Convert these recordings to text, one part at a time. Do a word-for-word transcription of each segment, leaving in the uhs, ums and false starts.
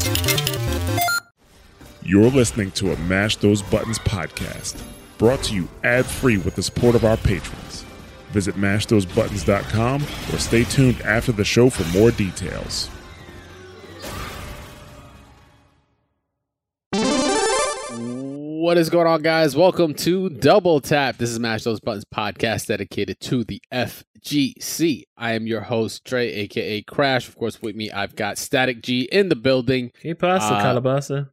You're listening to a Mash Those Buttons podcast, brought to you ad-free with the support of our patrons. Visit mash those buttons dot com or stay tuned after the show for more details. What is going on, guys? Welcome to Double Tap. This is Mash Those Buttons podcast dedicated to the F G C. I am your host, Trey, aka Crash. Of course, with me, I've got Static G in the building. Que pasa, Uh, Calabasa?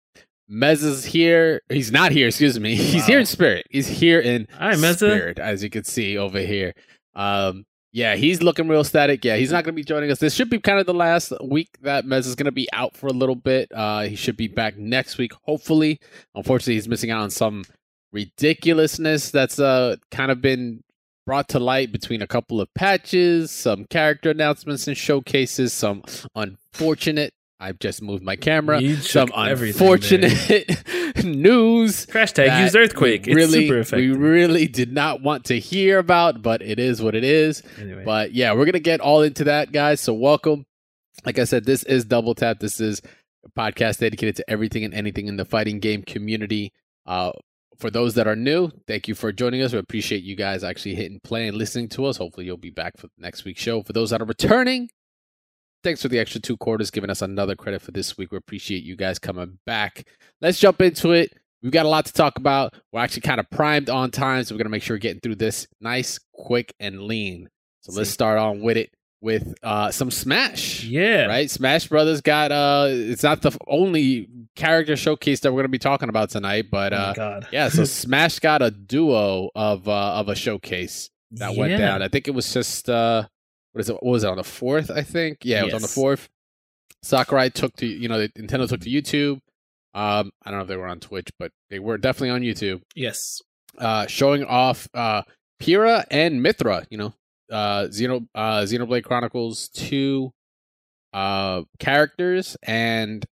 Mez is here. He's not here, excuse me. He's here in spirit. He's here in Hi, Meza. spirit, as you can see over here. Um, yeah, he's looking real static. Yeah, he's not going to be joining us. This should be kind of the last week that Mez is going to be out for a little bit. Uh, he should be back next week, hopefully. Unfortunately, he's missing out on some ridiculousness that's uh kind of been brought to light between a couple of patches, some character announcements and showcases, some unfortunate. I've just moved my camera. You Some shook everything unfortunate news. Crash tag that used Earthquake. we It's really, super we effective. really did not want to hear about, but it is what it is. Anyway, But yeah, we're going to get all into that, guys. So welcome. Like I said, this is Double Tap. This is a podcast dedicated to everything and anything in the fighting game community. Uh, for those that are new, thank you for joining us. We appreciate you guys actually hitting play and listening to us. Hopefully you'll be back for next week's show. For those that are returning, thanks for the extra two quarters, giving us another credit for this week. We appreciate you guys coming back. Let's jump into it. We've got a lot to talk about. We're actually kind of primed on time, so we're going to make sure we're getting through this nice, quick, and lean. So let's start on with it with uh, some Smash. yeah, Right? Smash Brothers got, uh, it's not the f- only character showcase that we're going to be talking about tonight, but Oh my uh, God. yeah, so Smash got a duo of uh, of a showcase that went Yeah. down. I think it was just uh what is it? What was it on the fourth? I think yeah, it was on the Yes. fourth. Sakurai took to you know the- Nintendo took to YouTube. Um, I don't know if they were on Twitch, but they were definitely on YouTube, Yes. uh, showing off uh Pyrrha and Mithra. You know, uh, Xeno uh, Xenoblade Chronicles two uh characters, and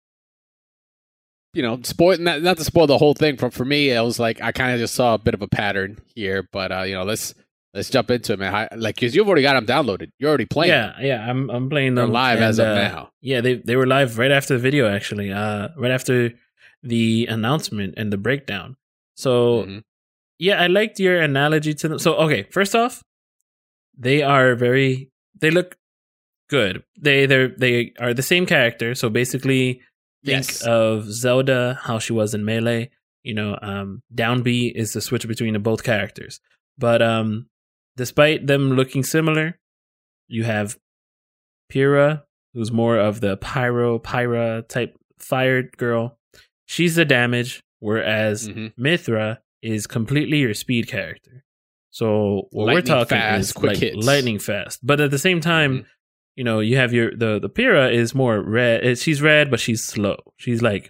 you know, spoil not, not to spoil the whole thing. From for me, it was like I kind of just saw a bit of a pattern here, but uh, you know, let's let's jump into it, man. How, like, cause you've already got them downloaded, you're already playing. Yeah, yeah. I'm I'm playing They're them live and, as of uh, now. Yeah, they they were live right after the video, actually. Uh, right after the announcement and the breakdown. So Mhm. yeah, I liked your analogy to them. So okay, first off, they are very. They look good. They they they are the same character. So basically, think Yes. of Zelda, how she was in Melee. You know, um, down B is the switch between the both characters. But um, despite them looking similar, you have Pyrrha, who's more of the pyro, pyra type fired girl. She's the damage, whereas Mhm. Mithra is completely your speed character. So what Lightning we're talking fast, is quick like hits. lightning fast. But at the same time, Mhm. you know, you have your the the Pyrrha is more red. eh, She's red, but she's slow. She's like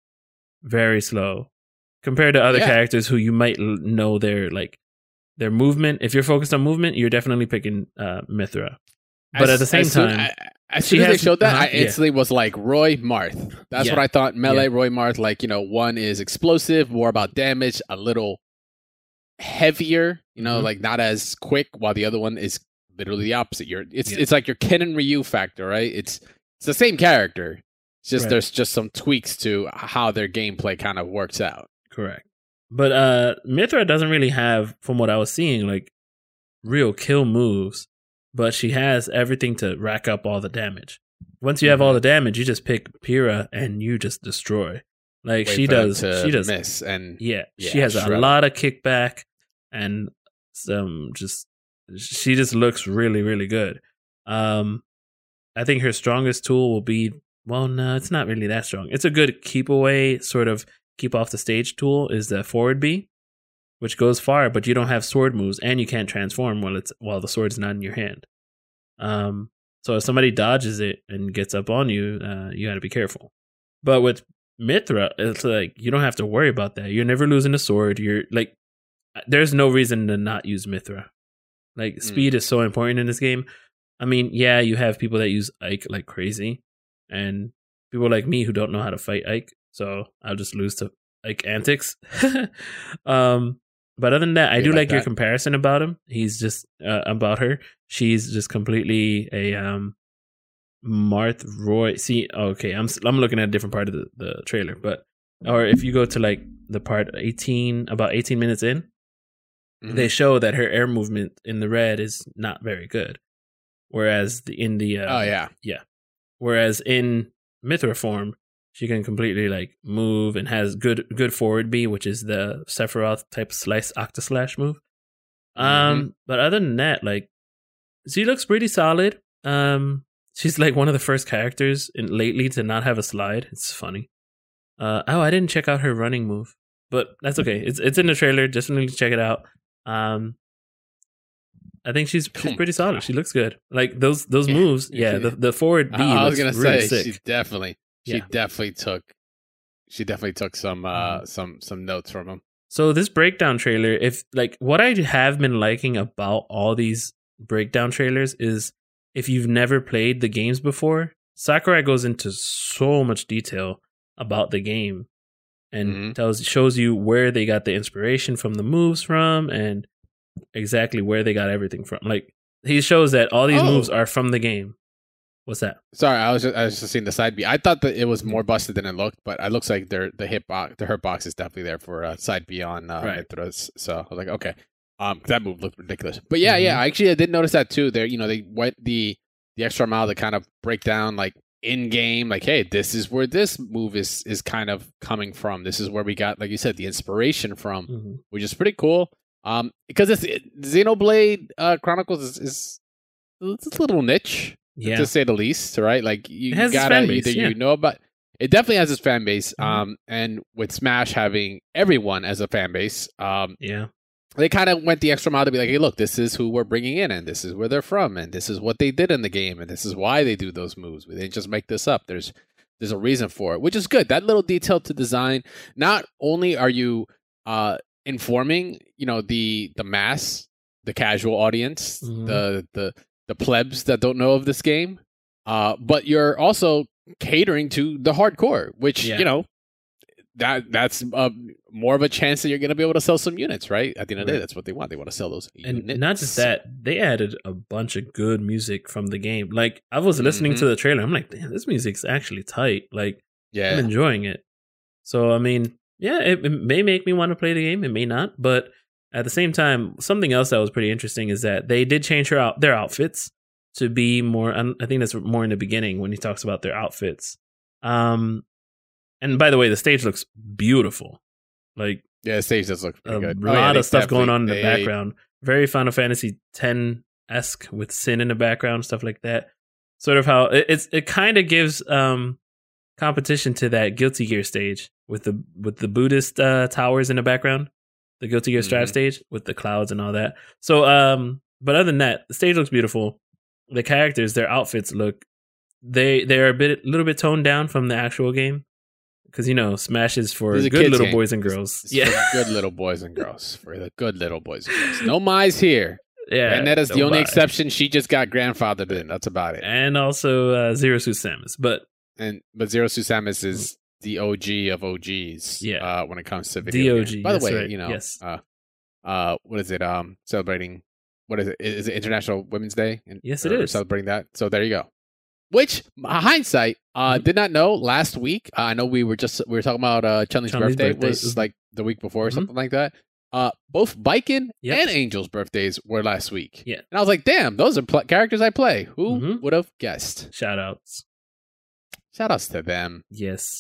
very slow compared to other Yeah. characters who you might l- know their like their movement. If you're focused on movement, you're definitely picking uh, Mithra. But As- at the same as soon- time, I- as she soon as they has- showed that, uh-huh, I instantly was like Roy Marth. That's Yeah. what I thought. Melee, Yeah. Roy Marth. Like, you know, one is explosive, more about damage, a little heavier. You know, Mhm. like not as quick, while the other one is literally the opposite. You're it's Yeah. it's like your Ken and Ryu factor, right? It's it's the same character. It's just Right. there's just some tweaks to how their gameplay kind of works out. correct. But uh Mithra doesn't really have, from what I was seeing, like real kill moves. But she has everything to rack up all the damage. Once you have all the damage, you just pick Pyrrha and you just destroy. Like Wait she for them does, to she does miss and Yeah, Yeah, she has shred a 'em. lot of kickback and some just she just looks really really good. Um I think her strongest tool will be, well no, it's not really that strong. It's a good keep away, sort of keep off the stage tool, is the forward B, which goes far, but you don't have sword moves and you can't transform while it's while the sword's not in your hand. Um so if somebody dodges it and gets up on you, uh, you got to be careful. But with Mithra, it's like you don't have to worry about that. You're never losing a sword. You're like, there's no reason to not use Mithra. Like, speed is so important in this game. I mean, yeah, you have people that use Ike like crazy, and people like me who don't know how to fight Ike. So I'll just lose to Ike antics. um, but other than that, I You do like like your that? comparison about him. He's just uh, about her. She's just completely a um, Marth Roy. See, okay, I'm I'm looking at a different part of the, the trailer, but or if you go to like the part eighteen, about eighteen minutes in, mm-hmm. they show that her air movement in the red is not very good, whereas the in the uh, oh yeah yeah, whereas in Mithra form she can completely like move and has good good forward B, which is the Sephiroth type slice octaslash move. Um, mm-hmm. But other than that, like she looks pretty solid. Um. She's like one of the first characters in lately to not have a slide. It's funny. Uh, oh, I didn't check out her running move, but that's okay. It's it's in the trailer. Just need to check it out. Um, I think she's she's pretty solid. She looks good. Like those those yeah. moves. Yeah, the the forward B. I was gonna really say sick. she definitely she yeah. definitely took she definitely took some uh mm. some some notes from him. So this breakdown trailer, if like what I have been liking about all these breakdown trailers is, if you've never played the games before, Sakurai goes into so much detail about the game and mm-hmm. tells shows you where they got the inspiration from the moves from and exactly where they got everything from. Like he shows that all these oh. moves are from the game. What's that? Sorry, I was just, I was just seeing the side B. I thought that it was more busted than it looked, but it looks like their the hit box, the hurt box is definitely there for uh, side B on uh, right. Mithras. So I was like, okay. Um, that move looked ridiculous, but yeah, mm-hmm. yeah. Actually, I did notice that too. There, you know, they went the the extra mile to kind of break down, like in game, like, hey, this is where this move is is kind of coming from. This is where we got, like you said, the inspiration from, mm-hmm. which is pretty cool. Um, because it's it, Xenoblade uh, Chronicles is, is it's a little niche, yeah, to say the least. Right? Like you it has gotta its fan base, either yeah. you know about. It definitely has its fan base. Mm-hmm. Um, and with Smash having everyone as a fan base, um, yeah. they kind of went the extra mile to be like, hey, look, this is who we're bringing in, and this is where they're from, and this is what they did in the game, and this is why they do those moves. We didn't just make this up. There's there's a reason for it, which is good. That little detail to design. Not only are you uh, informing, you know, the the mass, the casual audience, mm-hmm. the the the plebs that don't know of this game, uh, but you're also catering to the hardcore, which yeah. you know. That that's uh, more of a chance that you're going to be able to sell some units, right? At the end of the day, that's what they want. They want to sell those and units. Not just that, they added a bunch of good music from the game. Like, I was listening mm-hmm. to the trailer. I'm like, damn, this music's actually tight. Like, yeah. I'm enjoying it. So, I mean, yeah, it, it may make me want to play the game. It may not. But at the same time, something else that was pretty interesting is that they did change her out, their outfits to be more, I think that's more in the beginning when he talks about their outfits. Um, And by the way, the stage looks beautiful. Like yeah, the stage does look pretty a good. A lot oh, yeah, of stuff going on in the they, background. Very Final Fantasy ten-esque with Sin in the background, stuff like that. Sort of how it, it's it kind of gives um, competition to that Guilty Gear stage with the with the Buddhist uh, towers in the background. The Guilty Gear Strive mm-hmm. stage with the clouds and all that. So, um, but other than that, the stage looks beautiful. The characters, their outfits look they they're a bit a little bit toned down from the actual game. Because, you know, Smash is for good little game. boys and girls. It's, it's yeah. for good little boys and girls. For the good little boys and girls. No Mai's here. Yeah. And that is no the only Mai. exception. She just got grandfathered in. That's about it. And also uh, Zero Suit Samus. But and but Zero Suit Samus is the O G of O Gs yeah. uh, when it comes to video D O G. games. By the way, right. you know, yes. uh, uh, what is it? Um, Celebrating, what is it? Is it International Women's Day? And, yes, it is. Celebrating that. So there you go. Which, hindsight, uh, did not know last week. Uh, I know we were just we were talking about uh, Chun-Li's, Chun-Li's birthday, birthday was like the week before or mm-hmm. something like that. Uh, both Baiken yep. and Angel's birthdays were last week. Yeah, and I was like, "Damn, those are pl- characters I play. Who mm-hmm. would have guessed?" Shout outs, shout outs to them. Yes,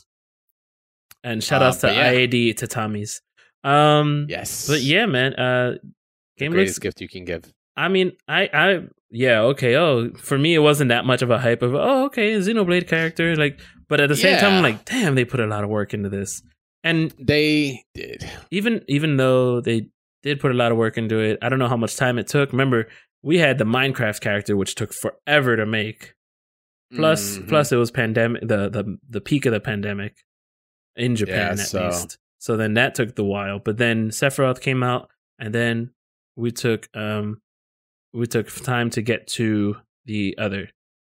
and shout outs uh, to yeah. I A D Tatamis. Um, yes, but yeah, man. Uh, game the greatest looks, gift you can give. I mean, I, I, yeah, okay. Oh, for me, it wasn't that much of a hype of, oh, okay, Xenoblade character. Like, but at the same yeah. time, I'm like, damn, they put a lot of work into this, and they did. Even, even though they did put a lot of work into it, I don't know how much time it took. Remember, we had the Minecraft character, which took forever to make. Plus, mm-hmm. plus, it was pandemic, the the the peak of the pandemic in Japan, yeah, at so. least. So then that took the while. But then Sephiroth came out, and then we took um. We took time to get to the other,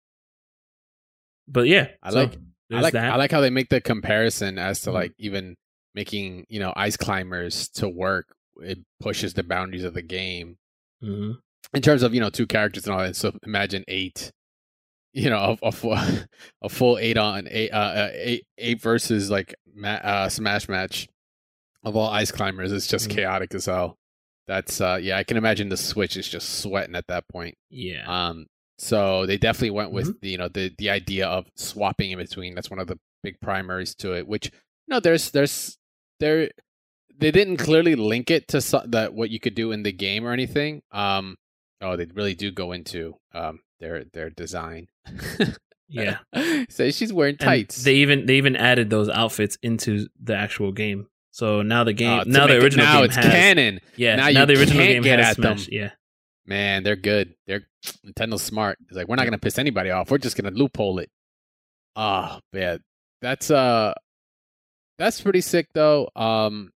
but yeah, I so like I like that. I like how they make the comparison as to mm-hmm. like even making you know Ice Climbers to work. It pushes the boundaries of the game mm-hmm. in terms of you know two characters and all that. So imagine eight, you know, a, a, full, a full eight on eight, uh, eight, eight versus like ma- uh, Smash match of all ice climbers. It's just mm. chaotic as hell. That's uh, yeah, I can imagine the Switch is just sweating at that point. Yeah. Um. So they definitely went with mm-hmm. the, you know, the the idea of swapping in between. That's one of the big primaries to it. Which, you know, there's there's there they didn't clearly link it to so, that what you could do in the game or anything. Um. Oh, they really do go into um their their design. Yeah. So she's wearing tights. And they even they even added those outfits into the actual game. So now the game, uh, now the original it, now game it's has, canon. Yeah, now, now you the original can't game get has at Smash. them. Yeah, man, they're good. They're Nintendo's smart. It's like we're not gonna piss anybody off. We're just gonna loophole it. Oh man, that's uh, that's pretty sick though. Um,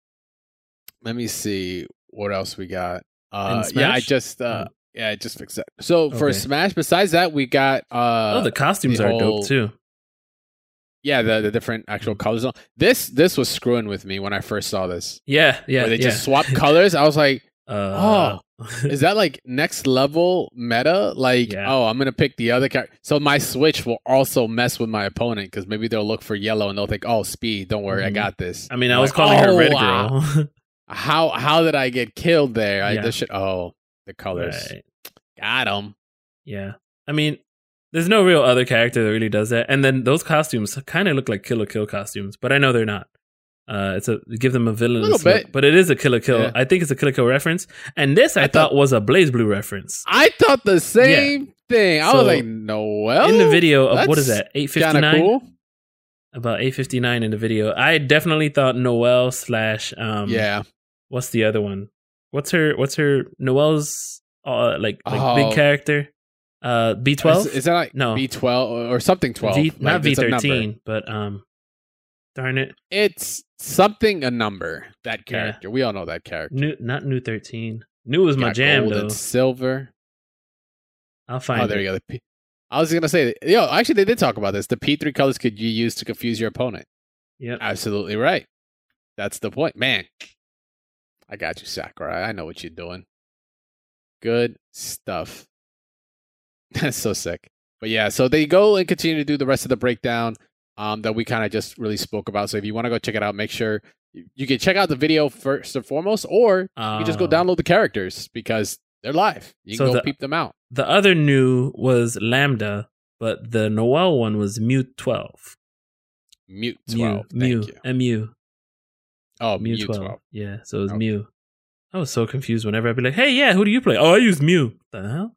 let me see what else we got. Uh, yeah, I just uh, oh. yeah, I just fixed that. So okay. for Smash, besides that, we got uh, oh, the costumes the are whole, dope too. Yeah, the, the different actual colors. This this was screwing with me when I first saw this. Yeah, yeah. Where they yeah. just swapped colors. I was like, uh, oh, is that like next level meta? Like, yeah. oh, I'm going to pick the other character. So my Switch will also mess with my opponent because maybe they'll look for yellow and they'll think, oh, speed. Don't worry, mm-hmm. I got this. I mean, I'm I was like, calling oh, her Red Girl. Wow. how how did I get killed there? I yeah. this shit. Oh, the colors. Right. Got them. Yeah. I mean, there's no real other character that really does that. And then those costumes kind of look like Kill la Kill costumes, but I know they're not. Uh, it's a give them a villainous a look, but it is a Kill la Kill. Yeah. I think it's a Kill la Kill reference. And this I, I thought, thought was a Blaze Blue reference. I thought the same yeah. thing. I so, was like, Noelle? In the video of, what is that, eight fifty-nine? Cool. About eight fifty-nine in the video. I definitely thought Noelle slash, um, yeah. what's the other one? What's her, what's her, Noelle's, uh, like, like oh. big character? Uh, B twelve? Is, is that like no. B twelve or something twelve? V, like, not V thirteen, but um, darn it. It's something a number, that character. Yeah. We all know that character. New, not New thirteen. New was my jam, gold though. And silver. I'll find oh, it. there you go. The P- I was going to say, yo, actually, they did talk about this. The P three colors could you use to confuse your opponent. Yep. Absolutely right. That's the point. Man, I got you, Sakurai. I know what you're doing. Good stuff. That's so sick. But yeah, so they go and continue to do the rest of the breakdown um, that we kind of just really spoke about. So if you want to go check it out, make sure you can check out the video first and foremost, or uh, you just go download the characters because they're live. You so can go the, peep them out. The other new was Lambda, but the Noelle one was Mute twelve. Mute twelve. Mew. Thank you. M U. Oh, Mew Mew twelve. twelve. Yeah, so it was okay. Mew. I was so confused whenever I'd be like, hey, yeah, who do you play? Oh, I use Mew. What the hell?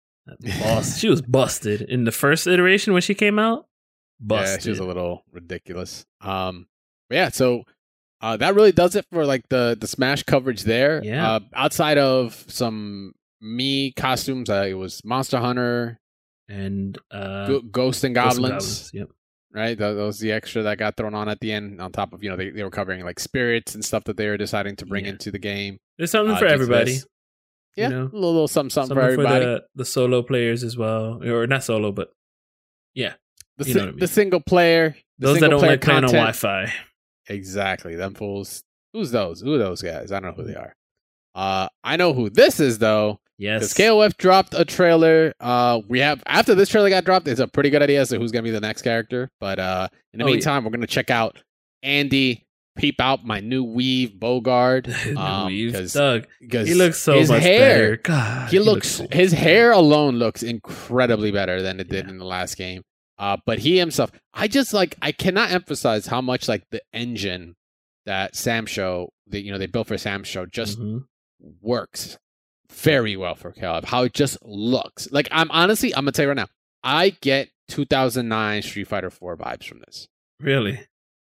Boss. She was busted in the first iteration when she came out. Busted. Yeah, she was a little ridiculous. Um, but yeah, so uh, that really does it for like the the Smash coverage there. Yeah. Uh, outside of some Mii costumes, uh, it was Monster Hunter and uh, Go- Ghost and Goblins. Ghost and Goblins. Yep. Right, that, that was the extra that got thrown on at the end. On top of you know they, they were covering like spirits and stuff that they were deciding to bring yeah. into the game. There's something uh, for everybody. This. Yeah, you know? a little, little something, something, something for everybody. For the, the solo players as well, or not solo, but yeah, the, you si- know what I mean. the single player. The those single that don't like playing content. on Wi-Fi. Exactly, them fools. Who's those? Who are those guys? I don't know who they are. Uh, I know who this is though. Yes, because K O F dropped a trailer. Uh, we have after this trailer got dropped, it's a pretty good idea as to who's gonna be the next character. But uh, in the oh, meantime, yeah. we're gonna check out Andy. Peep out my new weave Bogard. Um, weave, Doug. Because he looks so his much hair, better. God, he, he looks, looks his hair alone looks incredibly better than it did yeah. in the last game. Uh, but he himself, I just like I cannot emphasize how much like the engine that Sam Show, that you know they built for Sam Show, just mm-hmm. works very well for Caleb. How it just looks like I'm honestly, I'm gonna tell you right now, I get two thousand nine Street Fighter four vibes from this. Really.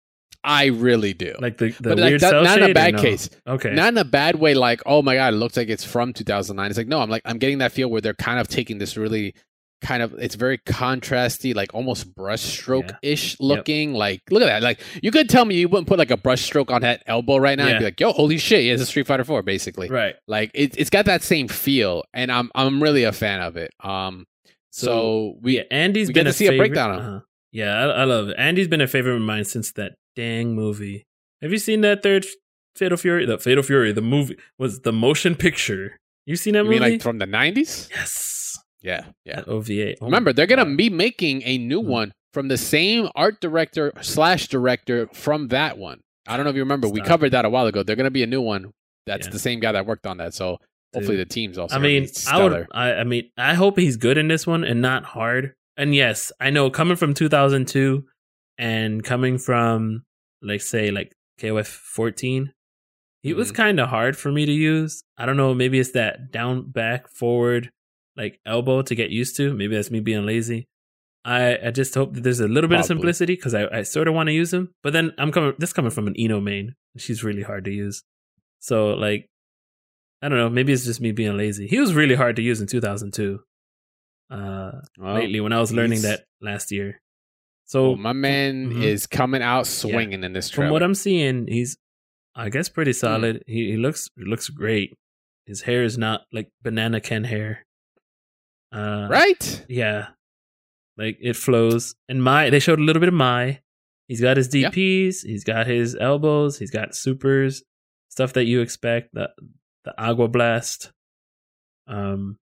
I really do. Like the, the but weird like that, cell not in a shade bad no? case. Okay. Not in a bad way, like, oh my God, it looks like it's from two thousand nine. It's like, no, I'm like, I'm getting that feel where they're kind of taking this really kind of, it's very contrasty, like almost brushstroke-ish yeah. looking. Yep. Like, look at that. Like, you could tell me you wouldn't put like a brushstroke on that elbow right now. Yeah. I'd be like, yo, holy shit, it's a Street Fighter four, basically. Right. Like, it, it's got that same feel, and I'm I'm really a fan of it. Um, So, so we, yeah, Andy's we been get to a see favorite, a breakdown of uh-huh. Yeah, I, I love it. Andy's been a favorite of mine since that dang movie. Have you seen that third Fatal Fury? The Fatal Fury, the movie was the motion picture. You seen that you movie? mean like from the nineties? Yes. Yeah, yeah. That O V A. Oh Remember, they're gonna God. be making a new Mhm. one from the same art director slash director from that one. I don't know if you remember. We Stop. covered that a while ago. They're gonna be a new one. That's Yeah. the same guy that worked on that. So hopefully Dude. the team's also. I gonna be mean, I stellar. would. I, I mean, I hope he's good in this one and not hard. And yes, I know coming from two thousand two and coming from, like, say, like K O F fourteen, he was Mhm. kind of hard for me to use. I don't know. Maybe it's that down, back, forward, like elbow to get used to. Maybe that's me being lazy. I, I just hope that there's a little bit of Probably. simplicity because I, I sort of want to use him. But then I'm coming. This coming from an Eno main. She's really hard to use. So like, I don't know. Maybe it's just me being lazy. He was really hard to use in two thousand two. Uh, Well, lately when I was learning he's- that last year. So well, my man Mhm. is coming out swinging in this trailer. from what I'm seeing, he's I guess pretty solid. He he looks he looks great. His hair is not like banana Ken hair. Uh, right? Yeah, like it flows. And Mai, they showed a little bit of Mai. He's got his D Ps. He's got his elbows. He's got supers, stuff that you expect. The the Agua Blast. Um,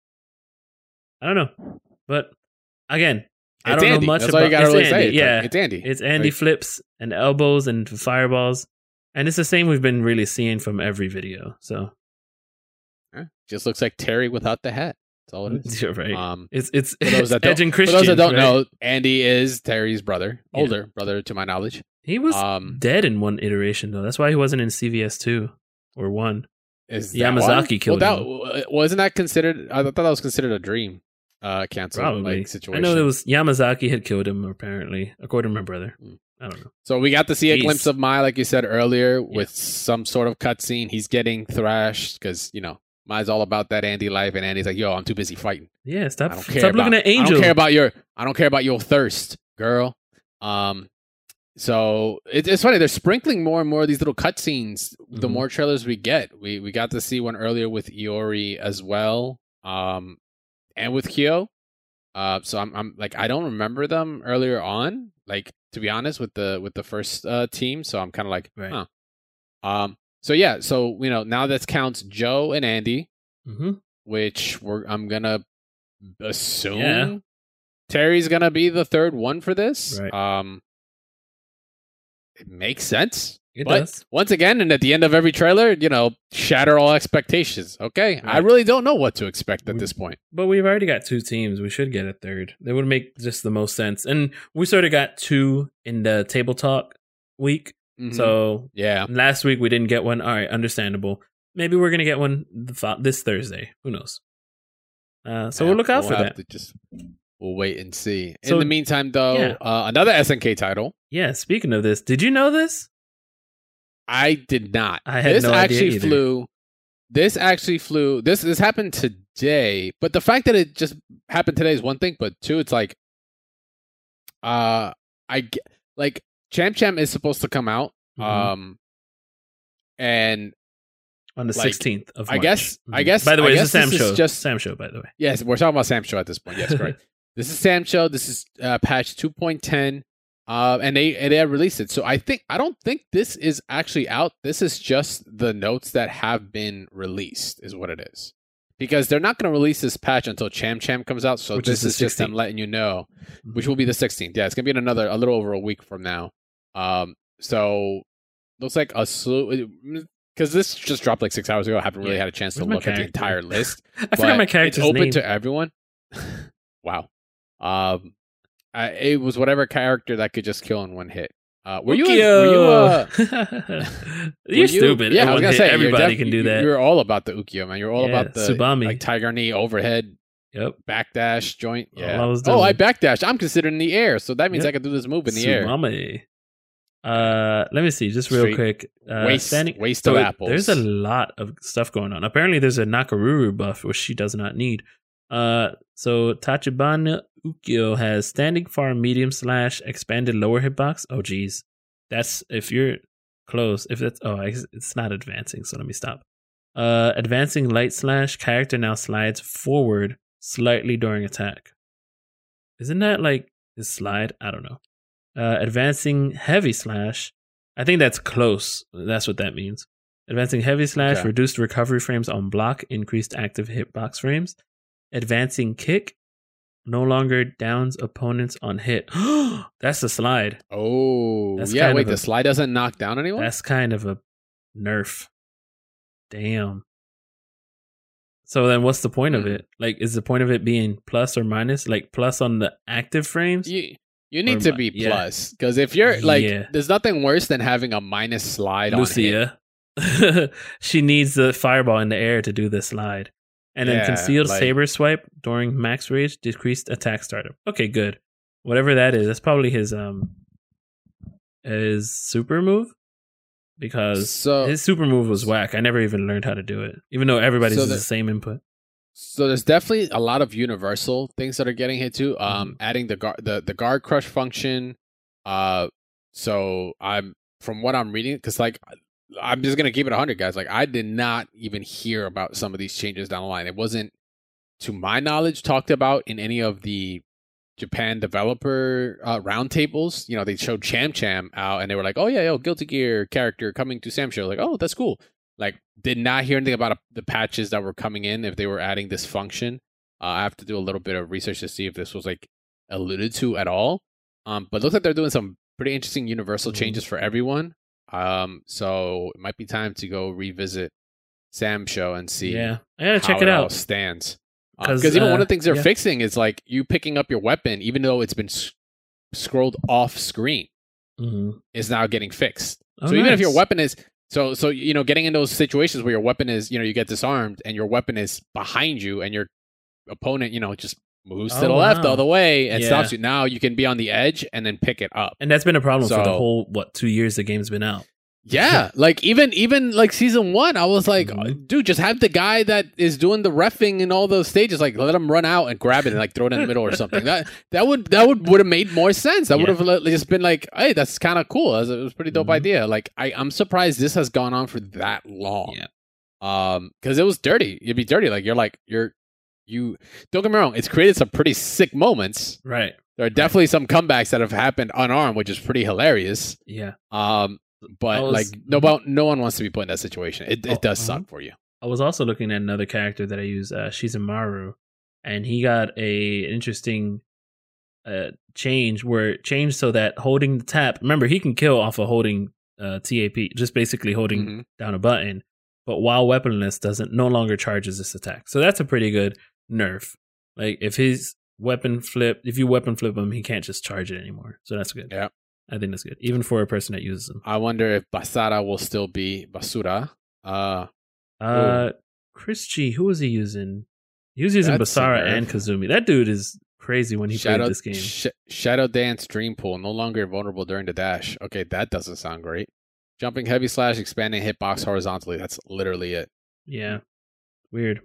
I don't know, but again, I It's don't Andy. know much That's about. all you gotta it's really Andy. say. It's like, yeah, it's Andy. it's Andy Like- flips and elbows and fireballs, and it's the same we've been really seeing from every video. So Eh, Just looks like Terry without the hat. That's all it is. you're right. Um, it's it's, for those it's that Edge don't, and for Christian. those that don't right? know, Andy is Terry's brother, Yeah. older brother to my knowledge. He was Um, dead in one iteration though. That's why he wasn't in C V S two or one. Is that Yamazaki why? killed well, that, Wasn't that considered? I thought that was considered a dream uh, cancel Probably. like situation. I know there was Yamazaki had killed him apparently, according to my brother. Mm. I don't know. So we got to see a Jeez. glimpse of Mai, like you said earlier, with some sort of cutscene. He's getting thrashed because you know Mai's all about that Andy life, and Andy's like, "Yo, I'm too busy fighting. Yeah, I stop don't care stop about, looking at I Angel. don't care about your. I don't care about your thirst, girl." Um, so it, it's funny. They're sprinkling more and more of these little cutscenes. The Mhm. more trailers we get, we we got to see one earlier with Iori as well, um, and with Kyo. Uh, so I'm I'm like I don't remember them earlier on. Like to be honest, with the with the first uh, team. So I'm kind of like, Right. huh. Um. So yeah. So you know now that counts Joe and Andy, hmm which we're I'm gonna assume Yeah. Terry's gonna be the third one for this. Right. Um, it makes sense. It But does. once again, and at the end of every trailer, you know, shatter all expectations. Okay, I Right. really don't know what to expect at We- this point. But we've already got two teams. We should get a third. That would make just the most sense. And we sort of got two in the table talk week. Mhm. So yeah, last week we didn't get one. All right, understandable. Maybe we're gonna get one the fo- this Thursday. Who knows? Uh, so Yeah, we'll look out we'll for have that. to just we'll wait and see. So- In the meantime, though, Yeah. uh, another S N K title. Yeah. Speaking of this, did you know this? I did not. I had this no idea actually either. flew. This actually flew. This this happened today, but the fact that it just happened today is one thing. But two, it's like, uh, I ge- like Champ Champ is supposed to come out, Mhm. um, and On the like, sixteenth of I March. guess- I Mhm. guess- By the I way, it's a guess Sam this is show. just- Sam show. By the way. yes, we're talking about Sam Show at this point. Yes, correct. This is Sam Show. This is uh, patch two point ten. Uh, and they and they have released it. So I think I don't think this is actually out. This is just the notes that have been released, is what it is. Because they're not going to release this patch until Cham Cham comes out. So Which this is is, the just them sixteenth. letting you know, which will be the sixteenth. Yeah, it's going to be in another a little over a week from now. Um, so looks like a slew because this just dropped like six hours ago. I haven't really Yeah. had a chance Where's to my look at the character? entire list. I but forgot my character's It's open name. to everyone. Wow. Um, I, it was whatever character that could just kill in one hit. Uh, were you? a- were you? Uh, You're were you- stupid. Yeah, I was Everyone gonna hit- say you're everybody def- can do you- that. You're all about the ukiyo, man. You're all Yeah, about the Tsubami. like tiger knee overhead Yep. backdash joint. All Yeah. I was Oh, I doing. backdash. I'm considered in the air, so that means Yep. I can do this move in the air. Tsubame. Uh, let me see, just real Straight quick. Uh, waste- standing, waste so of it- apples. There's a lot of stuff going on. Apparently, there's a Nakaruru buff, which she does not need. Uh, so Tachibana Ukiyo has standing farm medium slash expanded lower hitbox. Oh, geez, that's if you're close. If that's oh, I guess it's not advancing. So let me stop. Uh, advancing light slash character now slides forward slightly during attack. Isn't that like his slide? I don't know. Uh, advancing heavy slash. I think that's close. That's what that means. Advancing heavy slash, Okay. reduced recovery frames on block, increased active hitbox frames. advancing kick no longer downs opponents on hit. That's the slide. Oh, That's yeah. kind Wait, of the a- slide doesn't knock down anyone? That's kind of a nerf. Damn. So then what's the point of Hmm. it? Like, is the point of it being plus or minus? Like, plus on the active frames? You, you need Or to mi- be yeah. plus. Because if you're like, Yeah. there's nothing worse than having a minus slide on hit. Lucia. She needs the fireball in the air to do the slide. And then Yeah, concealed like- saber swipe during max rage, decreased attack startup. Okay, good. Whatever that is, that's probably his um his super move. Because So, his super move was whack. I never even learned how to do it. Even though everybody's So uses the- the same input. so there's definitely a lot of universal things that are getting hit too. Um, Mhm. adding the guard, the, the guard crush function. Uh, so I'm from what I'm reading, because like I'm just gonna keep it one hundred, guys. Like I did not even hear about some of these changes down the line. It wasn't, to my knowledge, talked about in any of the Japan developer uh, roundtables. You know, they showed Cham Cham out, and they were like, "Oh yeah, yo, Guilty Gear character coming to Sam Show." Like, oh, that's cool. Like, did not hear anything about uh the patches that were coming in if they were adding this function. Uh, I have to do a little bit of research to see if this was like alluded to at all. Um, but it looks like they're doing some pretty interesting universal Mhm. changes for everyone. Um, so it might be time to go revisit Sam Show and see Yeah. I gotta how check it all out. stands. 'Cause, Because even uh, one of the things they're yeah. fixing is like you picking up your weapon, even though it's been s- scrolled off screen, hmm is now getting fixed. Oh, so even if your nice. weapon is so so you know getting in those situations where your weapon is, you know, you get disarmed and your weapon is behind you and your opponent, you know, just moves to Oh, the left wow. all the way and Yeah. stops you. Now you can be on the edge and then pick it up. And that's been a problem for the So- whole, what, two years the game's been out. Yeah, like even even like season one, I was like, Mhm. dude, just have the guy that is doing the reffing in all those stages, like let him run out and grab it and like throw it in the middle or something. That that would that would would have made more sense. That Yeah. would have just been like, hey, that's kind of cool. It was, it was a pretty dope Mhm. idea. Like I I'm surprised this has gone on for that long. Yeah. Um, because it was dirty. You'd be dirty. Like you're like you're you. Don't get me wrong. It's created some pretty sick moments. Right. There are definitely some comebacks that have happened unarmed, which is pretty hilarious. Yeah. Um, but I was- like no, about no one wants to be put in that situation. It, it Oh, does uh-huh. suck for you. I was also looking at another character that I use, uh, Shizumaru, and he got a interesting uh, change where it changed so that holding the tap. Remember, he can kill off of holding uh, T A P, just basically holding Mhm. down a button. But while weaponless, doesn't no longer charges this attack. So that's a pretty good nerf. Like if his weapon flip, if you weapon flip him, he can't just charge it anymore. So that's good. Yeah. I think that's good, even for a person that uses them. I wonder if Basara will still be Basura. Uh, Uh, Chris G, who was he using? He was using That's a Basara nerf. and Kazumi. That dude is crazy when he Shadow played this game. Sh- Shadow Dance Dream Pool no longer vulnerable during the dash. Okay, that doesn't sound great. Jumping heavy slash, expanding hitbox horizontally. That's literally it. Yeah, weird.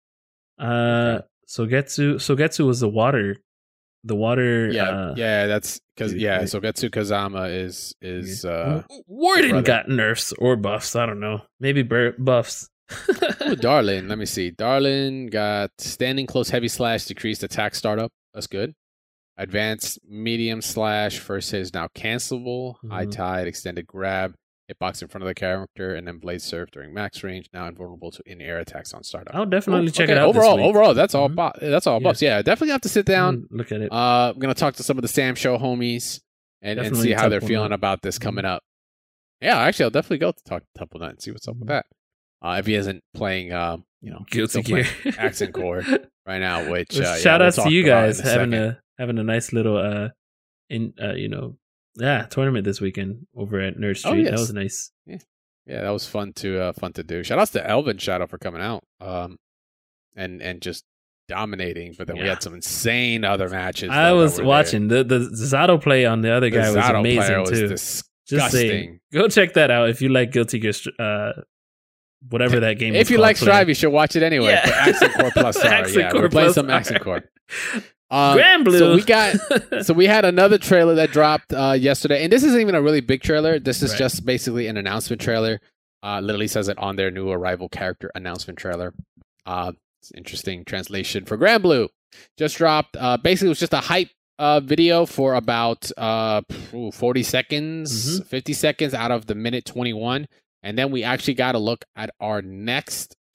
Uh, Sogetsu. Sogetsu was the water, the water. Yeah, uh, yeah, that's because dude, yeah. right. So Getsu Kazama is is uh W- Warden brother. got nerfs or buffs. I don't know. Maybe bur- buffs. Ooh, Darlin. Let me see. Darlin got standing close heavy slash, decreased attack startup. That's good. Advanced medium slash first hit is now cancelable. High Mhm. tide extended grab. Hitbox in front of the character and then blade surf during max range. Now invulnerable to in air attacks on startup. I'll definitely Cool. check Okay, it out. this Overall, week. overall, that's all. Mhm. Bu- that's all Yeah. buffs. Yeah, definitely have to sit down. Mm, look at it. Uh, I'm gonna talk to some of the Sam Show homies and, and Definitely see how they're Temple feeling Nut. about this Mhm. coming up. Yeah, actually, I'll definitely go to talk to Temple Nut and see what's up with Mhm. that. Uh, if he isn't playing, um, you know, Guilty still Gear. playing Accent Core right now, which Well, uh, yeah, shout we'll outs talk to you about guys in a having second. a having a nice little uh in uh you know yeah tournament this weekend over at Nerd Street. Oh, yes. That was nice. Yeah, that was fun to uh, fun to do. Shout outs to Elvin Shadow for coming out, um, and and just dominating. But then we Yeah. had some insane other matches. I that- that was were there. watching the the Zato play on the other The guy was Zato amazing player was too. disgusting. Just saying, go check that out if you like Guilty Gear. Uh, whatever that game. If is you called, like play. Strive, you should watch it anyway. Yeah. For Accent Core Plus R. Accent Yeah, Core we're playing Plus some R. Accent Core. Um, Grand Blue. So we got so we had another trailer that dropped uh, yesterday, and this isn't even a really big trailer. This is Right. just basically an announcement trailer. Uh, literally says it on their new arrival character announcement trailer. Uh, it's interesting translation for Grand Blue. Just dropped. Uh, basically, it was just a hype uh, video for about uh, ooh, forty seconds, Mm-hmm. fifty seconds out of the minute twenty-one, and then we actually got a look at our next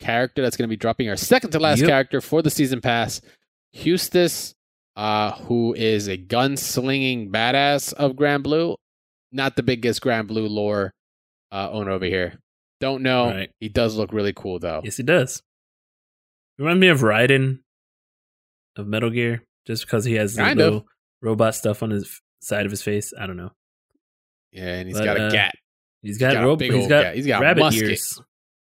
character that's going to be dropping, our second to last Yep. character for the season pass, Hustis, uh, who is a gunslinging badass of Grand Blue. Not the biggest Grand Blue lore uh, owner over here. Don't know. Right. He does look really cool, though. Yes, he does. Reminds me of Raiden of Metal Gear, just because he has the Kind little of. robot stuff on his f- side of his face. I don't know. Yeah, and he's But, got a uh, gat. He's got, got a rob- big he's old got gat. He's got rabbit musket. ears.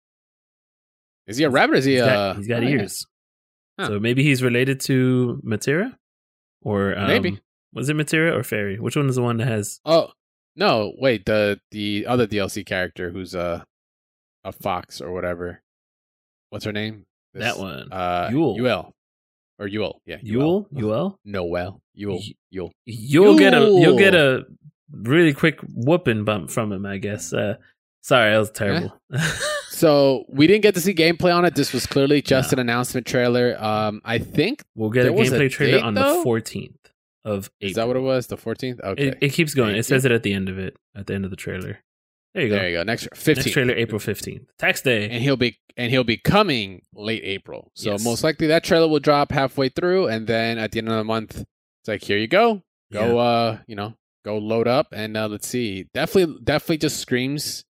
Is he a rabbit or is he He's a... got, he's got oh, yeah. ears. Huh. So maybe he's related to Matera? Or um, Maybe. Was it Matera or Fairy? Which one is the one that has... Oh, no, wait, the the other D L C character who's a, a fox or whatever. What's her name? This- that one? Uh, Yule. Yule. Or Yule, yeah. Yule? Yule? Noel. Yule. Y- Yule. You'll get a you'll Yule. get a really quick whooping bump from him, I guess. Uh, sorry, that was terrible. So we didn't get to see gameplay on it. This was clearly just No. an announcement trailer. Um, I think We'll get There a was a gameplay trailer date, on though? the fourteenth of April. is that what it was? The fourteenth. Okay, It, it keeps going. It Thank says you. it at the end of it, at the end of the trailer. There you go. there you go. Next Next fifteenth. trailer, April fifteenth. Tax day. and he'll be and he'll be coming late April. So Yes. most likely that trailer will drop halfway through, and then at the end of the month, it's like here you go, go, Yeah. uh, you know, go load up, and uh, let's see. Definitely, definitely just screams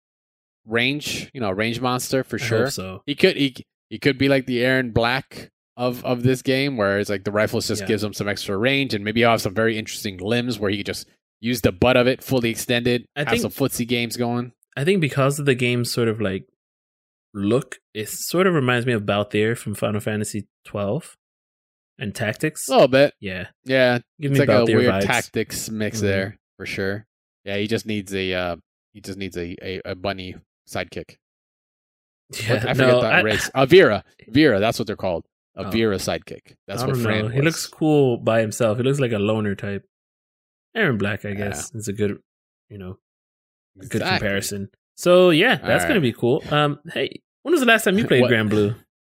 range, you know, range monster for I hope sure. so. He could he he could be like the Aaron Black of of this game, where it's like the rifles just Yeah. gives him some extra range, and maybe he'll have some very interesting limbs where he could just use the butt of it fully extended. I have think- some footsie games going. I think because of the game's sort of like look, it sort of reminds me of Balthier from Final Fantasy twelve and Tactics. A little bit, Yeah. yeah. Give It's me like a Balthier weird vibes. tactics mix Mhm. there for sure. Yeah, he just needs a uh, he just needs a, a, a bunny sidekick. Yeah, What- I forget no, that I, race. A Vera, Vera. That's what they're called. A Oh. Vera sidekick. That's I what don't Fran know. was. He looks cool by himself. He looks like a loner type. Aaron Black, I Yeah. guess, is a good, you know, a good Exactly. comparison. So yeah, that's All gonna right. be cool. Um, hey, when was the last time you played What- Grand Blue?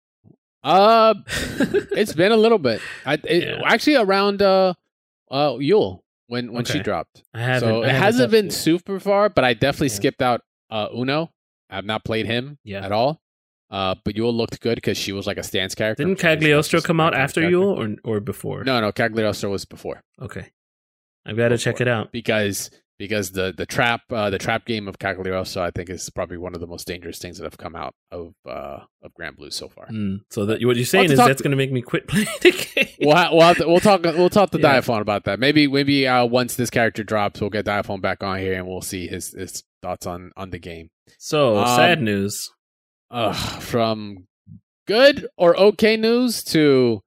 Uh, it's been a little bit. I it, Yeah. actually around uh uh Yule when when she Okay. dropped. I haven't. So I it haven't hasn't been touched it. super far, but I definitely Yeah. skipped out uh Uno. I've not played him Yeah. at all. Uh, but Yule looked good because she was like a stance character. Didn't for me, so that's Cagliostro just come my out kind of after character. Yule or or before? No, no, Cagliostro was before. Okay, I've got to check it out. because because the the trap uh, the trap game of Cagliostro I think is probably one of the most dangerous things that have come out of uh, of Grand Blue so far. Mm, so that what you're saying to is talk- that's going to make me quit playing the game. We'll ha- we'll, have to, we'll talk we'll talk to Yeah. Diaphone about that. Maybe maybe uh, once this character drops, we'll get Diaphone back on here and we'll see his his thoughts on on the game. So Um, sad news. Ugh, from good or okay news to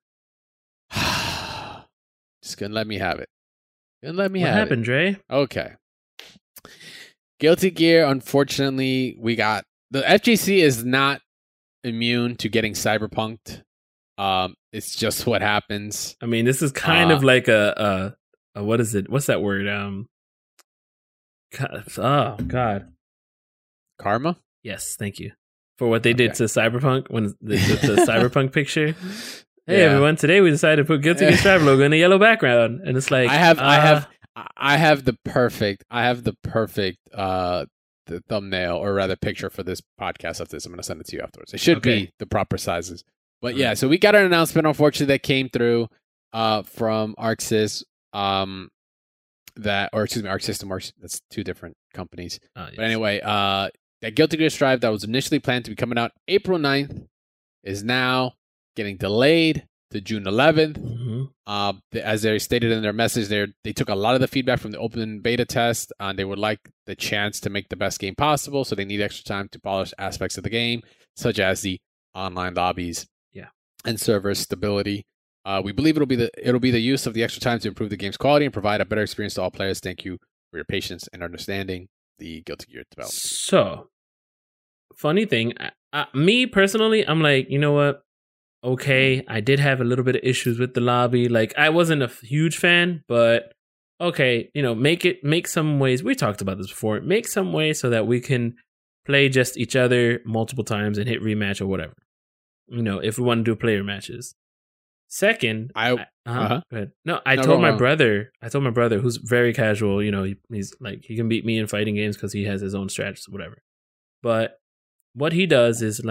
just gonna let me have it. Gonna let me What have happened, Dre? it. Okay. Guilty Gear, unfortunately, we got the F G C is not immune to getting cyberpunked. Um, it's just what happens. I mean, this is kind Uh, of like a, a, a what is it? What's that word? Um, God, oh God, Karma? yes, thank you for what they did Okay. to Cyberpunk when the, the, the Cyberpunk picture. Hey Yeah. everyone, today we decided to put Guilty Gear Strive logo in a yellow background, and it's like I have I uh, have I have the perfect I have the perfect uh the thumbnail or rather picture for this podcast of this. I'm gonna send it to you afterwards. It should Okay. be the proper sizes. But Alright. yeah, so we got an announcement unfortunately that came through uh from ArcSys um that or excuse me, Arc System Works. That's two different companies. uh, yes. But anyway, uh that Guilty Gear Strive that was initially planned to be coming out April ninth is now getting delayed to June eleventh. Mhm. Uh, th- as they stated in their message, they they took a lot of the feedback from the open beta test, and they would like the chance to make the best game possible. So they need extra time to polish aspects of the game, such as the online lobbies, Yeah. and server stability. Uh, we believe it'll be the it'll be the use of the extra time to improve the game's quality and provide a better experience to all players. Thank you for your patience and understanding the Guilty Gear development. So, funny thing, I, I, me personally, I'm like, you know what? Okay, I did have a little bit of issues with the lobby. Like, I wasn't a huge fan, but okay, you know, make it make some ways. We talked about this before. Make some way so that we can play just each other multiple times and hit rematch or whatever. You know, if we want to do player matches. Second, I- uh-huh, uh-huh. go ahead. No, I No, told go my on. brother. I told my brother, who's very casual. You know, he, he's like he can beat me in fighting games because he has his own strategies, whatever. But what he does is like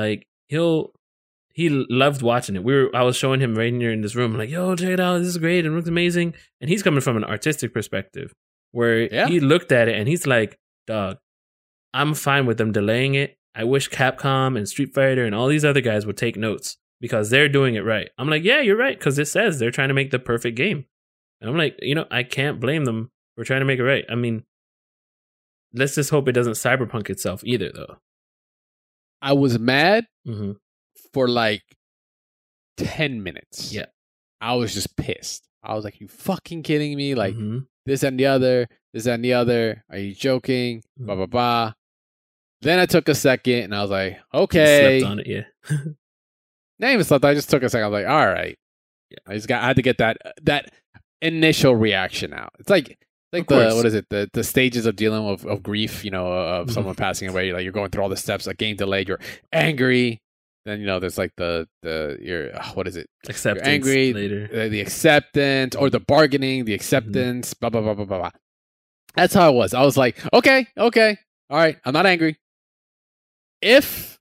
he'll he loved watching it. We were I was showing him right here in this room, like, yo, check it out, this is great and it looks amazing. And he's coming from an artistic perspective where Yeah. he looked at it and he's like, dog, I'm fine with them delaying it. I wish Capcom and Street Fighter and all these other guys would take notes because they're doing it right. I'm like, yeah, you're right, because it says they're trying to make the perfect game. And I'm like, you know, I can't blame them for trying to make it right. I mean, let's just hope it doesn't cyberpunk itself either, though. I was mad Mm-hmm. for like ten minutes. Yeah. I was just pissed. I was like, you fucking kidding me? Like, mm-hmm. this and the other, this and the other. Are you joking? Mm-hmm. Blah, blah, blah. Then I took a second and I was like, okay. Slept on it, yeah. Not even slept. I just took a second. I was like, all right. Yeah. I just got. I had to get that that initial reaction out. It's like like Of the course. what is it? The the stages of dealing with of grief. You know, of Mhm. someone passing away. Like you're going through all the steps. Like game delayed. You're angry. Then you know there's like the the you're uh, what is it? Acceptance You're angry. later. The, the acceptance or the bargaining. The acceptance. Blah blah blah blah blah blah. That's how it was. I was like, okay, okay, all right. I'm not angry. If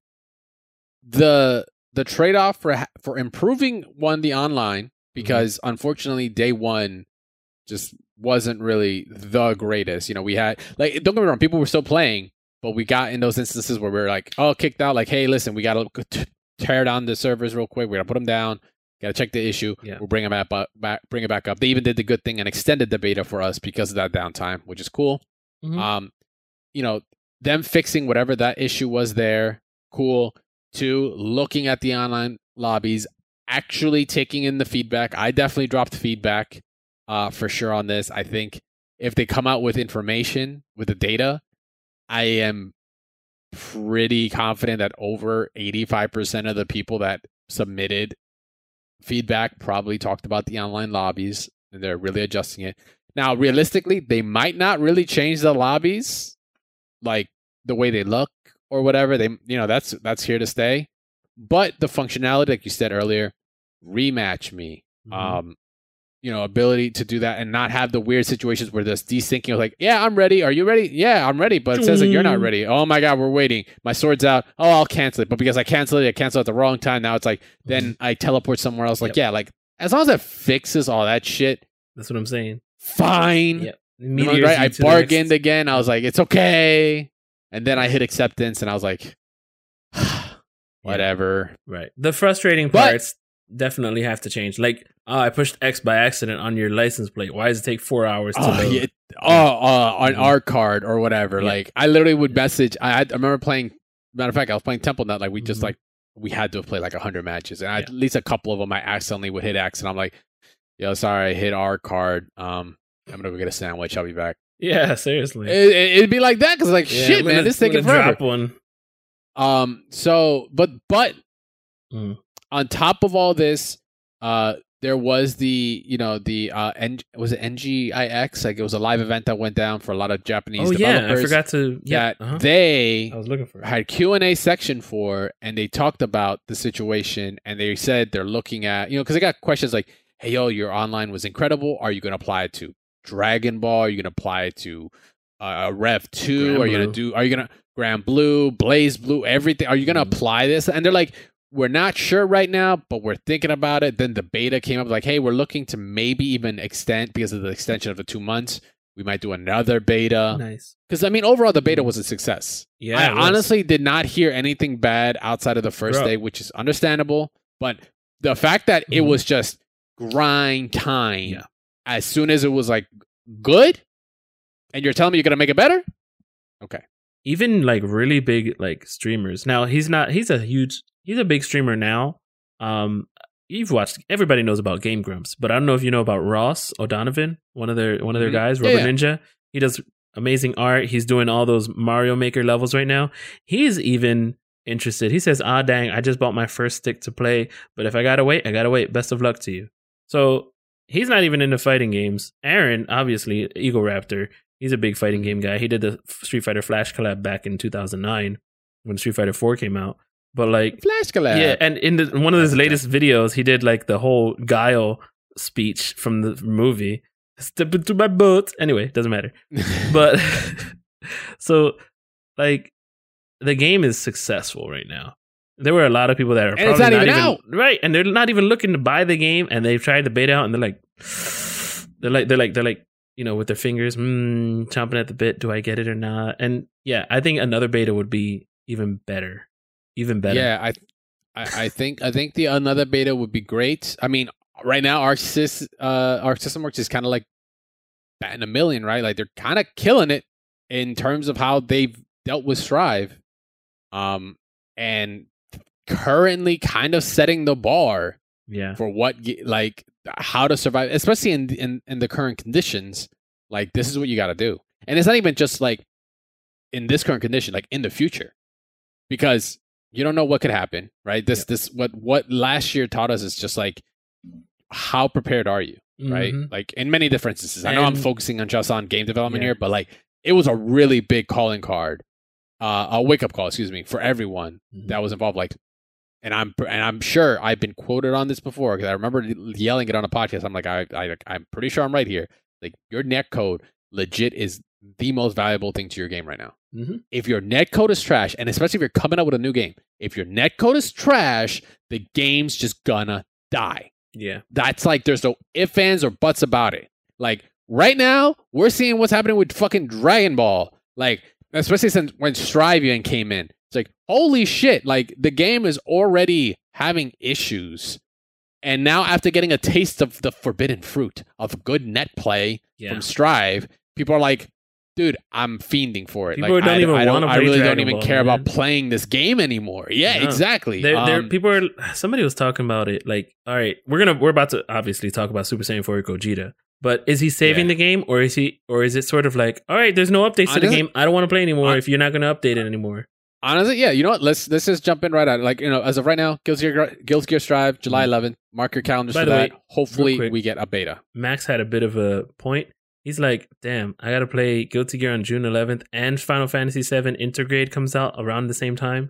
the the trade off for ha- for improving one the online, because unfortunately day one just wasn't really the greatest. You know, we had like don't get me wrong, people were still playing, but we got in those instances where we were like, oh, kicked out. Like, hey, listen, we gotta t- tear down the servers real quick. We gotta put them down. Gotta check the issue. Yeah. We'll bring them back, bu- back, bring it back up. They even did the good thing and extended the beta for us because of that downtime, which is cool. Mhm. Um, you know, them fixing whatever that issue was there, cool. Two, looking at the online lobbies, actually taking in the feedback. I definitely dropped feedback uh, for sure on this. I think if they come out with information, with the data, I am pretty confident that over eighty-five percent of the people that submitted feedback probably talked about the online lobbies, and they're really adjusting it. Now, realistically, they might not really change the lobbies, like the way they look or whatever. They, you know, that's that's here to stay. But the functionality, like you said earlier, rematch me, Mhm. um, you know, ability to do that and not have the weird situations where this desyncing of like, yeah, I'm ready. Are you ready? Yeah, I'm ready. But it says that you're not ready. Oh my God, we're waiting. My sword's out. Oh, I'll cancel it. But because I canceled it, I canceled at the wrong time. Now it's like, then I teleport somewhere else. Like, Yep. yeah, like as long as it fixes all that shit, That's what I'm saying. fine. Yeah. You know, Meteors right? I you to the bargained next- again. I was like, it's okay. And then I hit acceptance and I was like, whatever. Right. The frustrating But- parts definitely have to change. Like, oh, I pushed X by accident on your license plate. Why does it take four hours to Oh, load? yeah. oh uh, on Mhm. our card or whatever. Yeah. Like I literally would message. I, had, I remember playing. Matter of fact, I was playing Temple Nut. Like we just Mhm. like we had to play like a hundred matches, and I, Yeah. at least a couple of them I accidentally would hit X, and I'm like, yo, sorry, I hit our card. Um, I'm gonna go get a sandwich. I'll be back. Yeah, seriously. It, it, it'd be like that because like Yeah, shit, I'm man, gonna- this I'm taking gonna forever. drop one. Um. So, but but Mm. on top of all this, uh, there was the you know the uh, N- was it N G I X? Like it was a live event that went down for a lot of Japanese Oh yeah, developers. I forgot to. Yeah, that uh-huh. they I was looking for it. had Q and A section for, and they talked about the situation, and they said they're looking at you know because they got questions like, hey yo, your online was incredible. Are you going to apply it to Dragon Ball? Are you going to apply it to uh, Rev Two? Grand Are you going to Blue. do? Are you going to Grand Blue, Blaze Blue, everything? Are you going to Mhm. apply this? And they're like, we're not sure right now, but we're thinking about it. Then the beta came up like, hey, we're looking to maybe even extend because of the extension of the two months. We might do another beta. Nice. Because, I mean, overall, the beta was a success. Yeah, I it was. honestly did not hear anything bad outside of the first Bro. day, which is understandable. But the fact that it Mhm. was just grind time Yeah. as soon as it was like good, and you're telling me you're going to make it better? Okay. Even like really big like streamers. Now he's not. He's a huge. He's a big streamer now. Um, you've watched. Everybody knows about Game Grumps, but I don't know if you know about Ross O'Donovan, one of their one of their Mhm. guys, Yeah, Rubber yeah. Ninja. He does amazing art. He's doing all those Mario Maker levels right now. He's even interested. He says, "Ah, dang, I just bought my first stick to play, but if I gotta wait, I gotta wait. Best of luck to you." So he's not even into fighting games. Aaron, obviously, Eagle Raptor. He's a big fighting game guy. He did the Street Fighter Flash collab back in two thousand nine when Street Fighter four came out. But like, Flash collab. yeah, and in the, one of his That's latest videos, he did like the whole Guile speech from the movie. Step into my boat. Anyway, doesn't matter. But so, like, the game is successful right now. there were a lot of people that are and it's not, not even out, right? And they're not even looking to buy the game, and they've tried the beta out, and they're like, they're like, they're like, they're like, you know, with their fingers, mm, chomping at the bit. Do I get it or not? And yeah, I think another beta would be even better, even better. Yeah, I, I, I think, I think the another beta would be great. I mean, right now, Arc Sys, uh, Arc System Works is kind of like batting a million, right? Like they're kind of killing it in terms of how they've dealt with Strive, um, and currently kind of setting the bar, yeah, for what like how to survive, especially in in in the current conditions. Like this is what you got to do, and it's not even just like in this current condition, like in the future, because you don't know what could happen, right? This, yeah. this, what, what last year taught us is just like, how prepared are you, right? Mm-hmm. Like in many different instances. I know and, I'm focusing on just on game development yeah. here, but like it was a really big calling card, uh, a wake up call, excuse me, for everyone mm-hmm. that was involved. Like, and I'm and I'm sure I've been quoted on this before because I remember yelling it on a podcast. I'm like, I, I I'm pretty sure I'm right here. Like your net code legit is the most valuable thing to your game right now. Mm-hmm. If your net code is trash, and especially if you're coming out with a new game, if your net code is trash, the game's just gonna die. Yeah. That's like, there's no ifs, ands, or buts about it. Like right now, we're seeing what's happening with fucking Dragon Ball. Like, especially since when Strive even came in. It's like, holy shit, like the game is already having issues. And now after getting a taste of the forbidden fruit of good net play yeah. from Strive, people are like, dude, I'm fiending for it. People like, don't I, even I, want to play I really Dragon don't even Ball, care man. about playing this game anymore. Yeah, no. exactly. They're, they're, um, people are. Somebody was talking about it. Like, all right, we're gonna we're about to obviously talk about Super Saiyan four Gogeta. But is he saving yeah. the game, or is he, or is it sort of like, all right, there's no updates to the game. I don't want to play anymore. I, if you're not going to update it anymore. Honestly, yeah. You know what? Let's let's just jump in right at it. Like, you know, as of right now, Guilty Gear, Guilty Gear Strive, July eleventh. Mark your calendars By for the that. way, Hopefully, quick, we get a beta. Max had a bit of a point. He's like, damn, I got to play Guilty Gear on June eleventh, and Final Fantasy seven Intergrade comes out around the same time.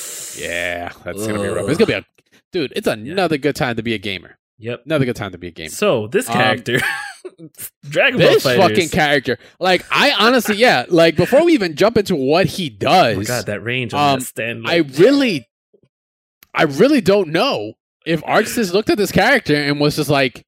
Yeah, that's going to be rough. It's going to be a... Dude, it's another yeah. good time to be a gamer. Yep. Another good time to be a gamer. So, this character... Um, Dragon Ball This Fighters. fucking character. Like, I honestly, yeah, like, before we even jump into what he does... Oh my God, that range on um, that stand. I really... I really don't know if ArcSys looked at this character and was just like,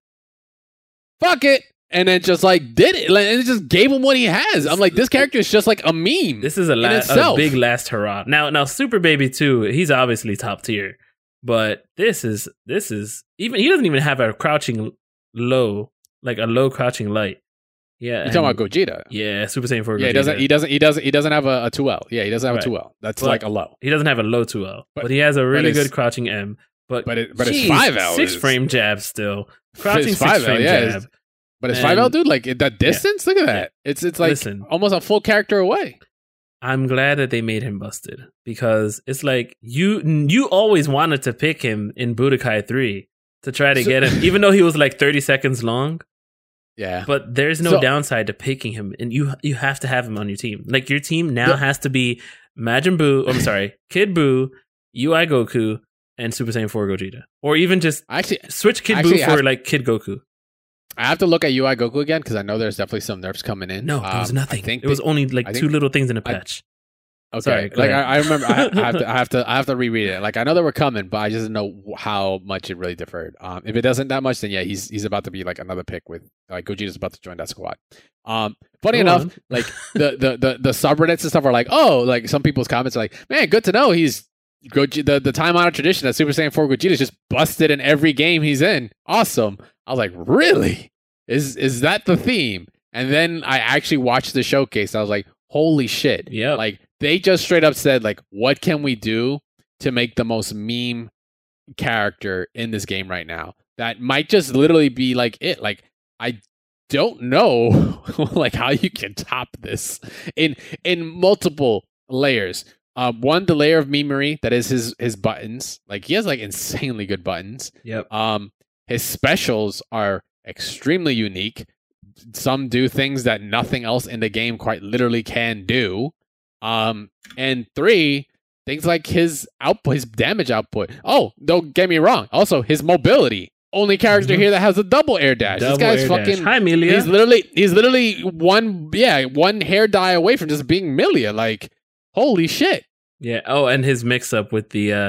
fuck it. And then just like did it, like, and it just gave him what he has. I'm like, this character is just like a meme. This is a, la- a big last hurrah. Now, now, Super Baby two, he's obviously top tier, but this is this is even he doesn't even have a crouching low, like a low crouching light. Yeah, you're talking about Gogeta. Yeah, Super Saiyan four. Yeah, Gogeta. he doesn't. He doesn't. He doesn't. He doesn't have a, a two L. Yeah, he doesn't have right. a two L. That's but like a low. He doesn't have a low two L, but, but he has a really good crouching M. But but it, but geez, it's five L. Six is, frame jab still. Crouching six L, frame yeah, jab. But it's five L, dude. Like that distance. Yeah. Look at that. Yeah. It's it's like Listen, almost a full character away. I'm glad that they made him busted because it's like you you always wanted to pick him in Budokai three to try to so, get him, even though he was like thirty seconds long. Yeah. But there's no so, downside to picking him, and you you have to have him on your team. Like your team now the, has to be Majin Buu. I'm sorry, Kid Buu, U I Goku, and Super Saiyan four Gogeta, or even just actually switch Kid actually, Buu for like Kid Goku. I have to look at U I Goku again because I know there's definitely some nerfs coming in. No, there was um, nothing. I think it was they, only like I two think, little things in a patch. I, okay, Sorry, like I, I remember, I, I have to, I have to, I have to reread it. Like I know they were coming, but I just didn't know how much it really differed. Um, if it doesn't that much, then yeah, he's he's about to be like another pick with like Gogeta's about to join that squad. Um, funny Go enough, on. like the, the the the subreddits and stuff are like, oh, like some people's comments are like, man, good to know he's. Goge- the the time honored tradition that Super Saiyan four Gogeta is just busted in every game he's in. Awesome. I was like, really? Is is that the theme? And then I actually watched the showcase. I was like, holy shit. Yeah. Like they just straight up said, like, what can we do to make the most meme character in this game right now? That might just literally be like it. Like, I don't know like how you can top this in in multiple layers. Um, one, the layer of memery that is his his buttons. Like he has like insanely good buttons. Yep. Um, his specials are extremely unique. Some do things that nothing else in the game quite literally can do. Um, and three, things like his output, his damage output. Oh, don't get me wrong. Also, his mobility. Only character mm-hmm. here that has a double air dash. Double this guy's fucking. Dash. Hi, Milia. He's literally he's literally one yeah one hair dye away from just being Milia. Like. Holy shit. Yeah. Oh, and his mix up with the uh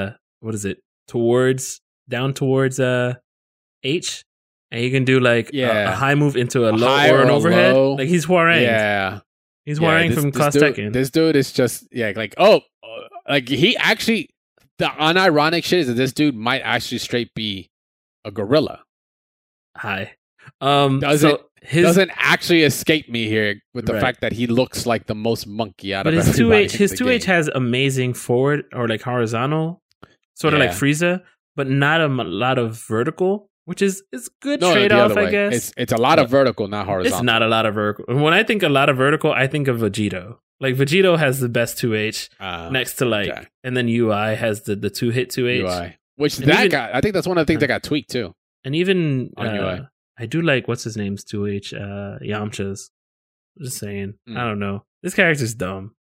what is it? Towards down towards uh H, and he can do like Yeah. a, a high move into a, A low high or an or a overhead. low. Like he's Hwoarang. Yeah. He's Yeah, Hwoarang this- from this Cross dude, Tekken. This dude is just yeah, like oh, uh, like he actually the unironic shit is that this dude might actually straight be a gorilla. High. Um, Doesn't- so his Doesn't actually escape me here with the Right. fact that he looks like the most monkey out but of his two everybody H in his the two H game. has amazing forward or like horizontal, sort of like Yeah. Frieza, but not a m- lot of vertical, which is is good No, no, trade the off, other I way. guess. It's it's a lot of vertical, not horizontal. It's not a lot of vertical. When I think a lot of vertical, I think of Vegito. Like Vegito has the best two H Uh, next to like, okay. and then U I has the the two hit two H, U I, which And that even- got. I think that's one of the things that got tweaked too. and even On uh, U I. I do like what's his name's two H, uh, Yamcha's. Just saying, Mm. I don't know. This character's dumb.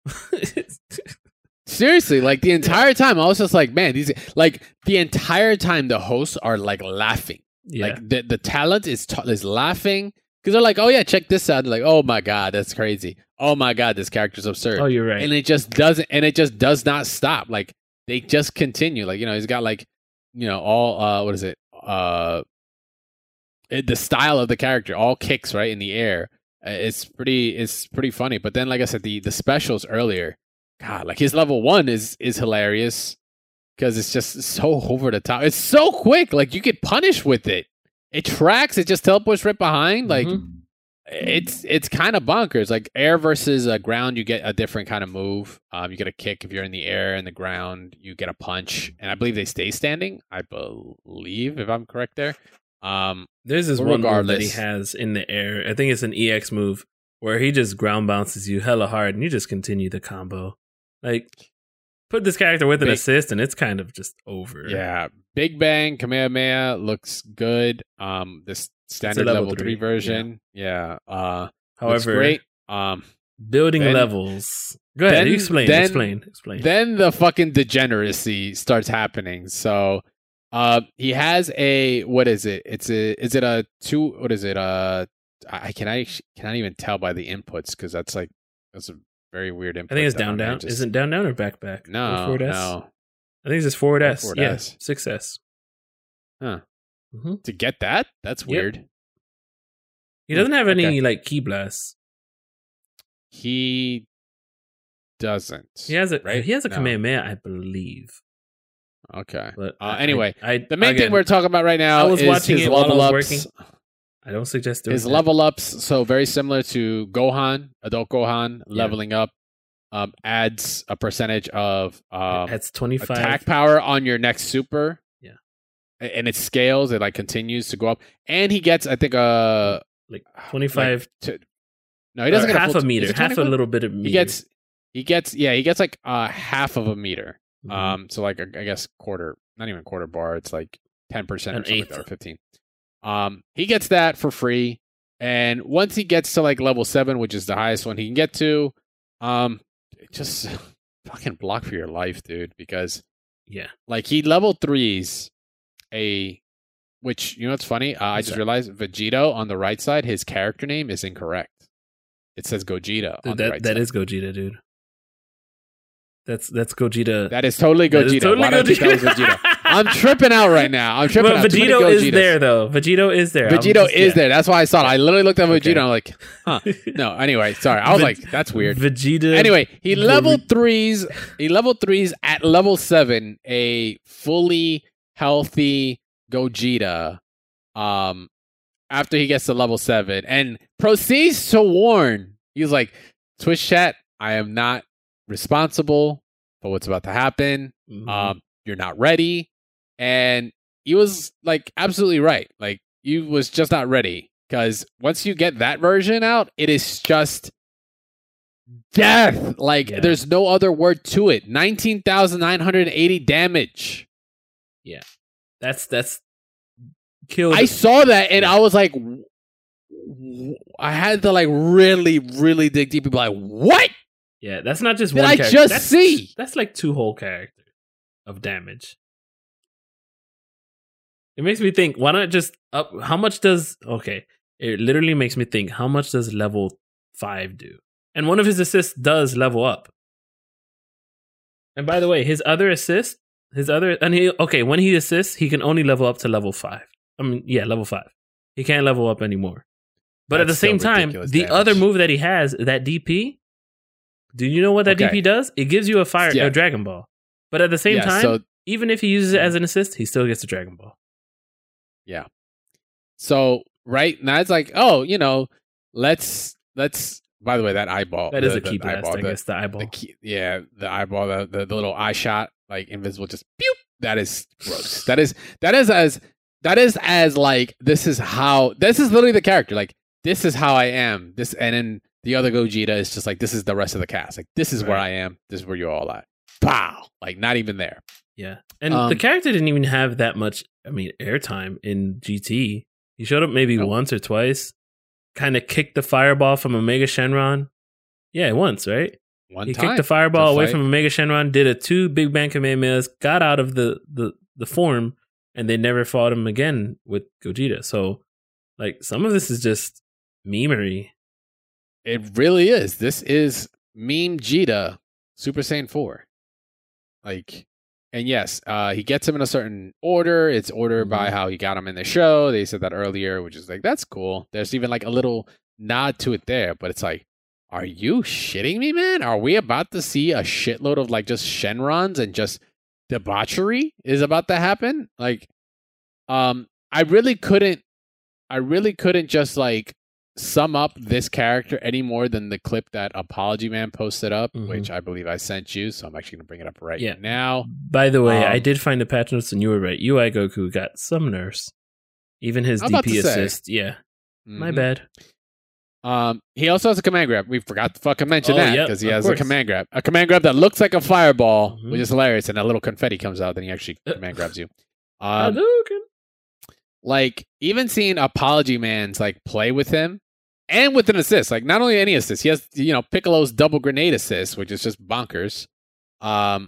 Seriously, like the entire time, I was just like, man, these like the entire time the hosts are like laughing. yeah, Like the the talent is t- is laughing because they're like, oh yeah, check this out. They're like, oh my god, that's crazy. Oh my god, this character's absurd. oh, you're right. And it just doesn't, and it just does not stop. Like they just continue. Like you know, he's got like, you know, all uh, what is it? Uh, it, the style of the character, all kicks right in the air. Uh, It's pretty, it's pretty funny. But then, like I said, the the specials earlier, God, like his level one is is hilarious because it's just so over the top. It's so quick. Like you get punished with it. It tracks. It just teleports right behind. Like Mhm. it's it's kind of bonkers. Like air versus uh, ground, you get a different kind of move. Um, you get a kick if you're in the air, and the ground you get a punch. And I believe they stay standing. I believe, if I'm correct there. Um, There's this But one move that he regardless- has in the air. I think it's an E X move where he just ground bounces you hella hard, and you just continue the combo. Like, put this character with an Big- assist, and it's kind of just over. yeah, Big Bang Kamehameha looks good. Um, this standard level level, three, three, version, yeah. Uh, looks However, great. Um, building Then- levels. Go ahead. then- you explain. then- explain. Explain. then the fucking degeneracy starts happening. So, uh, he has a what is it? It's a is it a two? What is it? Uh, I I can I cannot even tell by the inputs because that's like that's a very weird input. I think it's that down my man down. just- Isn't down down or back back? Or no forward S? no I think it's just forward Oh, S. forward yeah, S. six S. Huh. hmm to get that. That's Yep. weird. He doesn't have any Okay. like key blasts. He doesn't. He has a right? he has a No. Kamehameha, I believe. Okay. But Uh, I- anyway, I, I The main again, thing we're talking about right now I was is watching his it while I level was ups. working. I don't suggest doing His that. level ups, so very similar to Gohan, adult Gohan, Yeah. leveling up um, adds a percentage of um, That's twenty five. attack power on your next super. Yeah. A- and it scales. It like continues to go up, and he gets, I think, uh, like twenty five. to, no, he doesn't get a half full a t- meter, is it half a twenty-five? little bit of meter. He gets, he gets, yeah, he gets like uh, half of a meter. Mhm. Um, so like I I guess quarter, not even quarter bar. It's like ten percent or An something like eighth. that, or fifteen. Um, he gets that for free, and once he gets to like level seven, which is the highest one he can get to, um, just fucking block for your life, dude. Because yeah. like he level threes a, which you know what's funny? Uh, I What's just that? realized Vegito on the right side, his character name is incorrect. It says Gogeta on Dude, the that right that side. is Gogeta, dude. That's that's Gogeta. That is totally That Gogeta. is totally Why do I think that was Vegeta? I'm tripping out right now. I'm tripping But out. Too many Vegito is Gogetas. there though. Vegito is there. I'm Vegito just- is yeah. there. That's why I saw it. I literally looked at Vegito Okay. and I'm like, huh. No, anyway, sorry. I was Ve- like, that's weird. Vegeta. Anyway, he Go- level threes. He level threes at level seven. A fully healthy Gogeta. Um, after he gets to level seven, and proceeds to warn. He's like, Twitch chat, I am not responsible for what's about to happen. Mhm. Um, you're not ready, and he was like absolutely right. Like you was just not ready because once you get that version out, it is just death. Like Yeah. there's no other word to it. Nineteen thousand nine hundred eighty damage. that's that's killed. I saw that and I was like, w- w- I had to like really, really dig deep and be like, what? yeah, that's not just Did one. I character. just that's, see? That's like two whole characters of damage. It makes me think. Why not just up? How much does? Okay, it literally makes me think. How much does level five do? And one of his assists does level up. And by the way, his other assist His other and he okay when he assists, he can only level up to level five. I mean, yeah, level five. He can't level up anymore. But That's at the same time, the damage. other move that he has, that D P. Do you know what that okay. D P does? It gives you a fire, yeah. a Dragon Ball. But at the same yeah, time, so, even if he uses it as an assist, he still gets a Dragon Ball. Yeah. So right now it's like, oh, you know, let's let's. By the way, that eyeball that the, is a key blast. Eyeball, I guess the eyeball. The key, yeah, the eyeball, the, the the little eye shot, like invisible, just pew. That is gross. that is that is as that is as like this is how this is literally the character. Like this is how I am. This and then the other Gogeta is just like this is the rest of the cast. Like this is right. where I am. This is where you're all at. Pow! Like not even there. Yeah, and um, the character didn't even have that much. I mean, airtime in G T. He showed up maybe nope. once or twice. Kind of kicked the fireball from Omega Shenron. Yeah, once, right? One he time. kicked the fireball away from Omega Shenron, did a two Big Bang Kamehamehas, got out of the, the, the form, and they never fought him again with Gogeta. So, like, some of this is just memery. It really is. This is meme Gita Super Saiyan four. Like, and yes, uh, he gets him in a certain order. It's ordered mm-hmm. by how he got him in the show. They said that earlier, which is like, that's cool. There's even like a little nod to it there, but it's like, are you shitting me, man? Are we about to see a shitload of like just Shenrons and just debauchery is about to happen? Like, um, I really couldn't, I really couldn't just like sum up this character any more than the clip that Apology Man posted up, mm-hmm. which I believe I sent you. So I'm actually going to bring it up right yeah. now. By the way, um, I did find the patch notes and you were right. U I Goku got some nerfs. Even his D P assist. Say. Yeah. Mm-hmm. My bad. Um, he also has a command grab. We forgot to fucking mention oh, that yep, because he has course. a command grab. A command grab that looks like a fireball, mm-hmm. which is hilarious. And a little confetti comes out, then he actually command grabs you. Um, like, even seeing Apology Man's like play with him, and with an assist, like not only any assist, he has, you know, Piccolo's double grenade assist, which is just bonkers. Um,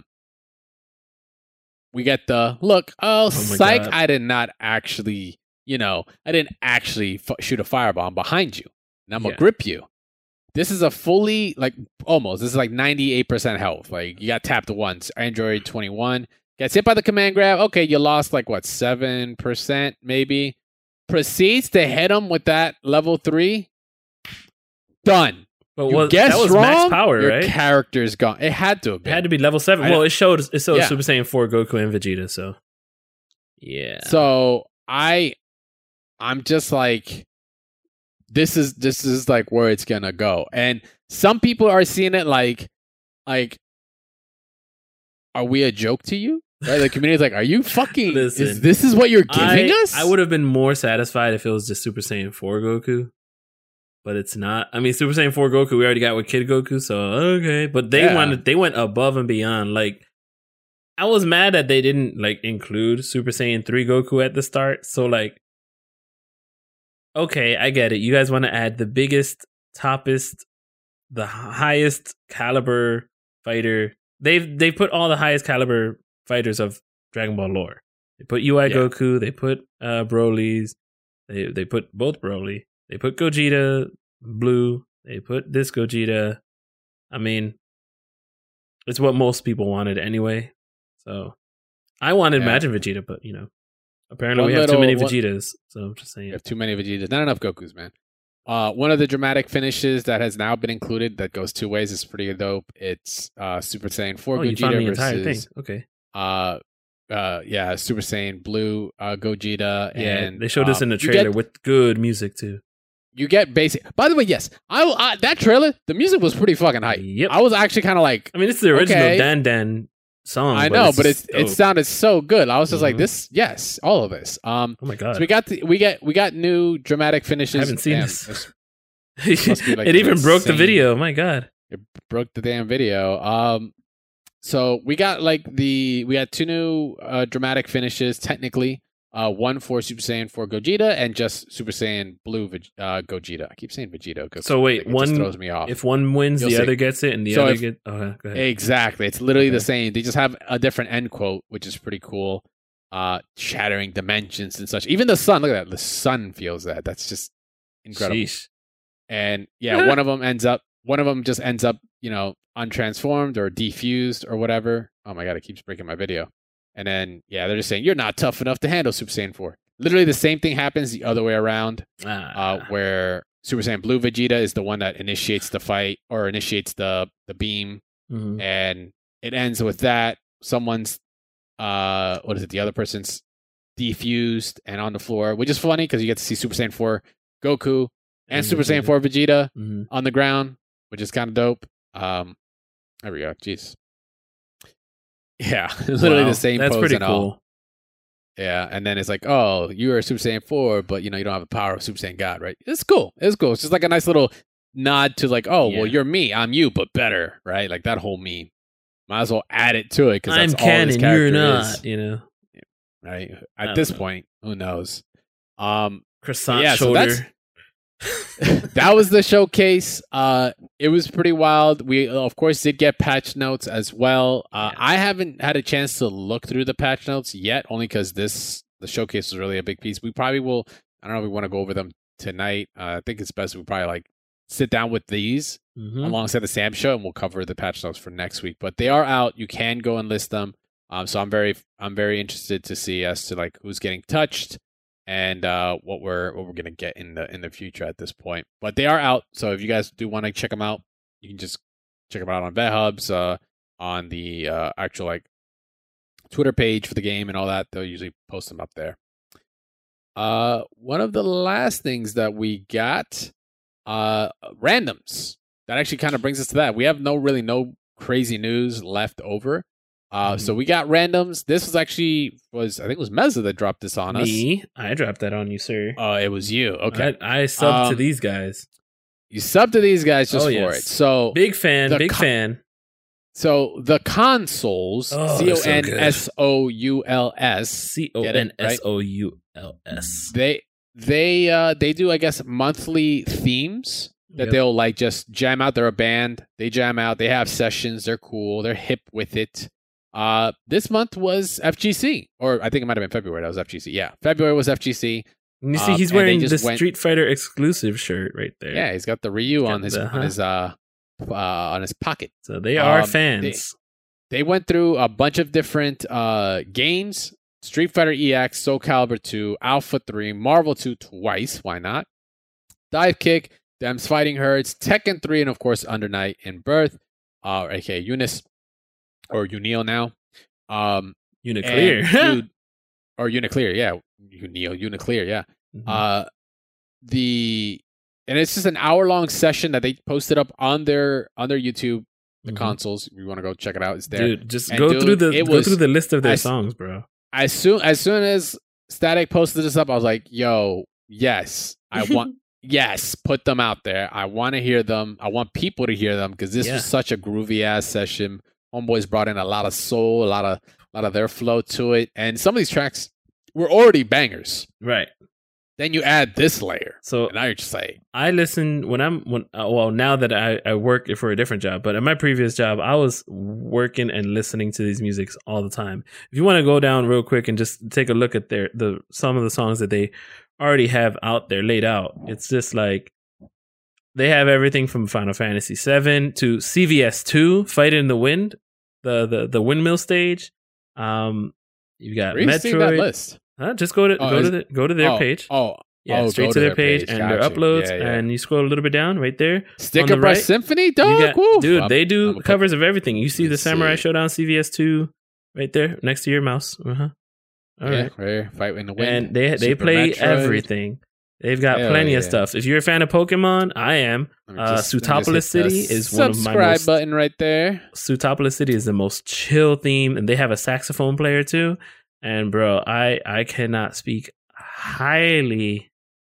we get the look. Oh, oh psych! God. I did not actually, you know, I didn't actually f- shoot a firebomb behind you, and I'm gonna yeah. grip you. This is a fully like almost. This is like ninety-eight percent health. Like you got tapped once. Android twenty-one gets hit by the command grab. Okay, you lost like what seven percent maybe. Proceeds to hit him with that level three. Done. But was, that was wrong, max power, your right? Your character's gone. It had to have been. It had to be level seven. I well, it showed it showed yeah. Super Saiyan four Goku and Vegeta, so yeah. So I I'm just like this is this is like where it's gonna go. And some people are seeing it like like are we a joke to you? Right? The community's like, are you fucking Listen, is this is what you're giving I, us? I would have been more satisfied if it was just Super Saiyan four Goku. But it's not. I mean, Super Saiyan four Goku, we already got with Kid Goku, so okay. But they yeah. wanted, they went above and beyond. Like, I was mad that they didn't like include Super Saiyan three Goku at the start. So like, okay, I get it. You guys want to add the biggest, toppest, the highest caliber fighter. They've they put all the highest caliber fighters of Dragon Ball lore. They put U I yeah. Goku. They put uh, Broly's. They they put both Broly. They put Gogeta Blue. They put this Gogeta. I mean, it's what most people wanted anyway. So I wanted yeah. Majin Vegeta, but you know, apparently one we have little, too many Vegetas. One, so I'm just saying, we have too many Vegetas. Not enough Gokus, man. Uh, one of the dramatic finishes that has now been included that goes two ways is pretty dope. It's uh, Super Saiyan four oh, Gogeta you found the versus entire thing. Okay. Uh, uh, yeah, Super Saiyan Blue uh, Gogeta, yeah, and they showed um, us in the trailer get, with good music too. You get basic. By the way, yes, I, I that trailer, the music was pretty fucking hype. Yep. I was actually kind of like, I mean, it's the original okay. Dan Dan song. I but know, it's but it's it sounded so good. I was just mm-hmm. like, this, yes, all of this. Um, oh my god! So we got the, we get we got new dramatic finishes. I haven't seen Damn, this. this like it even insane. broke the video. Oh my god! It broke the damn video. Um, so we got like the we got two new uh, dramatic finishes. Technically, uh, one for Super Saiyan four Gogeta and just Super Saiyan Blue uh, Gogeta. I keep saying Vegeta because so wait, like, one just throws me off. If one wins, You'll the see. other gets it, and the so other gets. Oh, go ahead. Exactly, it's literally okay. the same. They just have a different end quote, which is pretty cool. Uh, shattering dimensions and such. Even the sun. Look at that. The sun feels that. That's just incredible. Sheesh. And yeah, one of them ends up. One of them just ends up, you know, untransformed or defused or whatever. Oh my god, it keeps breaking my video. And then, yeah, they're just saying, you're not tough enough to handle Super Saiyan four. Literally the same thing happens the other way around, Ah. uh, where Super Saiyan Blue Vegeta is the one that initiates the fight or initiates the, the beam. Mhm. And it ends with that. Someone's, uh, what is it? The other person's defused and on the floor, which is funny because you get to see Super Saiyan four Goku and, And Super Saiyan Vegeta. four Vegeta Mhm. on the ground, which is kind of dope. Um, there we go. Jeez. Yeah, literally Wow, the same That's pose pretty and cool. all. Yeah, and then it's like, oh, you are Super Saiyan four, but you know you don't have the power of Super Saiyan God, right? It's cool. It's cool. It's just like a nice little nod to like, oh, well, Yeah. you're me, I'm you, but better, right? Like that whole meme. Might as well add it to it because I'm that's all this canon, character you're not. is, You know, right? I At don't this know. point, who knows? Um, croissant yeah, so shoulder. that's- that was the showcase. Uh, it was pretty wild. We of course did get patch notes as well. Uh, Yes. I haven't had a chance to look through the patch notes yet, only because this the showcase was really a big piece. We probably will. I don't know if we want to go over them tonight. Uh, I think it's best we probably like sit down with these Mhm. alongside the Sam show, and we'll cover the patch notes for next week. But they are out. You can go and list them. Um, so I'm very I'm very interested to see as to like who's getting touched and uh, what we're what we're gonna get in the in the future at this point. But they are out, so if you guys do want to check them out, you can just check them out on VetHubs, uh, on the uh, actual like Twitter page for the game and all that. They'll usually post them up there. Uh, one of the last things that we got, uh, randoms. That actually kind of brings us to that. We have no really no crazy news left over. Uh, so Mhm. we got randoms. This was actually was I think it was Meza that dropped this on us. Me, I dropped that on you, sir. Oh, it was you. Okay, I, I subbed to Um, these guys. you subbed to these guys just Oh, for yes. it. So Big fan, the big co- fan. so the consoles, Oh, C they're O so N good. S O U L S, C O N S O U L S. they they uh they do I guess monthly themes that Yep. they'll like just jam out. They're a band. They jam out. They have sessions. They're cool. They're hip with it. Uh, this month was F G C, or I think it might have been February. That was F G C. Yeah, February was F G C. And you see, Um, he's and they wearing the just went- Street Fighter exclusive shirt right there. Yeah, he's got the Ryu Got on his the- on huh? his uh, uh on his pocket. So they are Um, fans. They went through a bunch of different uh games: Street Fighter E X, Soul Calibur two, Alpha three, Marvel two twice. Why not? Dive Kick, Them's Fighting Herds, Tekken three, and of course Under Night in Birth, uh, aka Eunice or Unil now. Um, Uniclear. and dude, or Uniclear, yeah, Unil, Uniclear, yeah. Mhm. Uh, the and it's just an hour long session that they posted up on their on their YouTube. The Mhm. consoles, if you want to go check it out, it's there. Dude, just And go dude, through the it go was- through the list of their I- songs, bro. As soon as soon as Static posted this up, I was like, "Yo, yes, I want, yes, put them out there. I want to hear them. I want people to hear them because this Yeah. was such a groovy ass session. Homeboys brought in a lot of soul, a lot of, a lot of their flow to it, and some of these tracks were already bangers. Right. Then you add this layer, So and now you're just like, I listen when I'm when uh, well now that I, I work for a different job, but in my previous job I was working and listening to these musics all the time. If you want to go down real quick and just take a look at their the some of the songs that they already have out there laid out, it's just like they have everything from Final Fantasy seven to C V S two, Fight in the Wind, the the the windmill stage. Um, you got where you see that Metroid. list? Huh? Just go to Oh, go is- to the, go to their oh, page. Oh, Yeah, oh, straight go to their page, and their Gotcha. uploads, Yeah, yeah. and you scroll a little bit down right there. Sticker on the Brush right, Symphony, You dog. got- Woo. dude, I'm- they I'm do gonna covers of everything. You see Let me the Samurai see. Showdown C V S two right there next to your mouse. Uh huh. All yeah, right, right here, Fight in the Wind. and they they Super play Metroid. everything. They've got Hell plenty yeah. of stuff. If you're a fan of Pokemon, I am. Let me Uh, just- let me just Sutopolis hit the City is one of my subscribe most- button right there. Sutopolis City is the most chill theme, and they have a saxophone player too. And bro, I I cannot speak highly.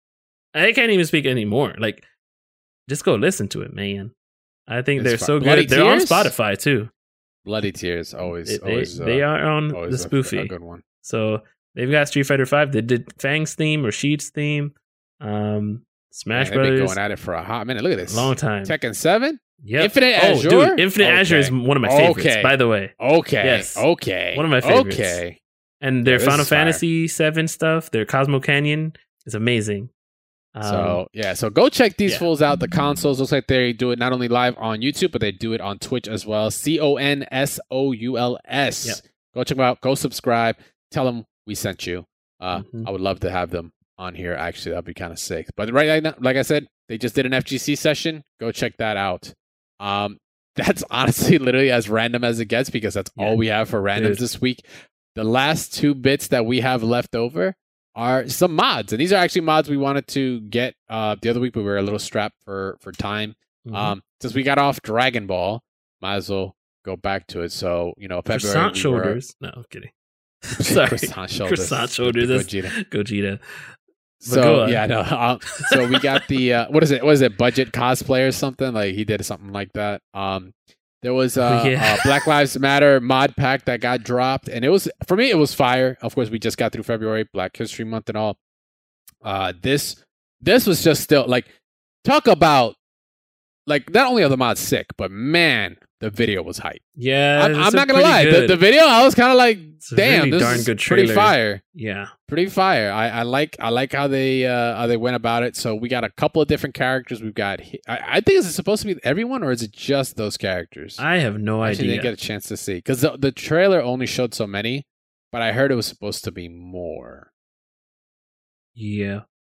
I can't even speak anymore. Like, just go listen to it, man. I think It's they're fi- so Bloody good. They're on Tears? Spotify too. Bloody Tears, always, They, they, always. they uh, are on always the a- spoofy. A good one. So they've got Street Fighter five. They did Fang's theme, Rashid's theme, um, Smash Man, they've been Brothers. going at it for a hot minute. Look at this. Long time. Tekken seven. Yep. Infinite oh, Azure? dude, Infinite Okay. Azure is one of my favorites. Okay. By the way, Okay. Yes. Okay. One of my favorites. Okay. and their Yeah, this Final is fire. Fantasy seven stuff, their Cosmo Canyon is amazing. Um, So yeah, so go check these yeah. fools out. The consoles looks like they do it not only live on YouTube, but they do it on Twitch as well. C O N S O U L S. Yep. Go check them out. Go subscribe. Tell them we sent you. Uh, Mhm. I would love to have them on here. Actually, that'd be kind of sick. But right now, like I said, they just did an F G C session. Go check that out. Um, that's honestly literally as random as it gets because that's Yeah, all we have for randoms is. this week. The last two bits that we have left over are some mods, and these are actually mods we wanted to get uh, the other week, but we were a little strapped for for time. Mhm. Um, since we got off Dragon Ball, might as well go back to it. So you know, February Croissant we were- shoulders. No, I'm kidding. Sorry. croissant shoulders. Croissant shoulders. That's Gogeta. Gogeta. But go So on. yeah, no. Um, so we got the uh, what is it? What is it? Budget cosplay or something? Like he did something like that. Um, there was uh, Yeah. uh, Black Lives Matter mod pack that got dropped, and it was for me it was fire. Of course, we just got through February, Black History Month, and all. Uh, this this was just still like talk about like not only are the mods sick, but man, the video was hype. Yeah, I'm, it's I'm a not gonna pretty lie, the, good- the video I was kind of like, it's a damn, really this darn is good pretty trailer. fire. Yeah, Pretty fire. I, I like I like how they uh, how they went about it. So we got a couple of different characters. We've got I, I think is it supposed to be everyone or is it just those characters? I have no I actually idea. didn't get a chance to see because the, the trailer only showed so many, but I heard it was supposed to be more. Yeah,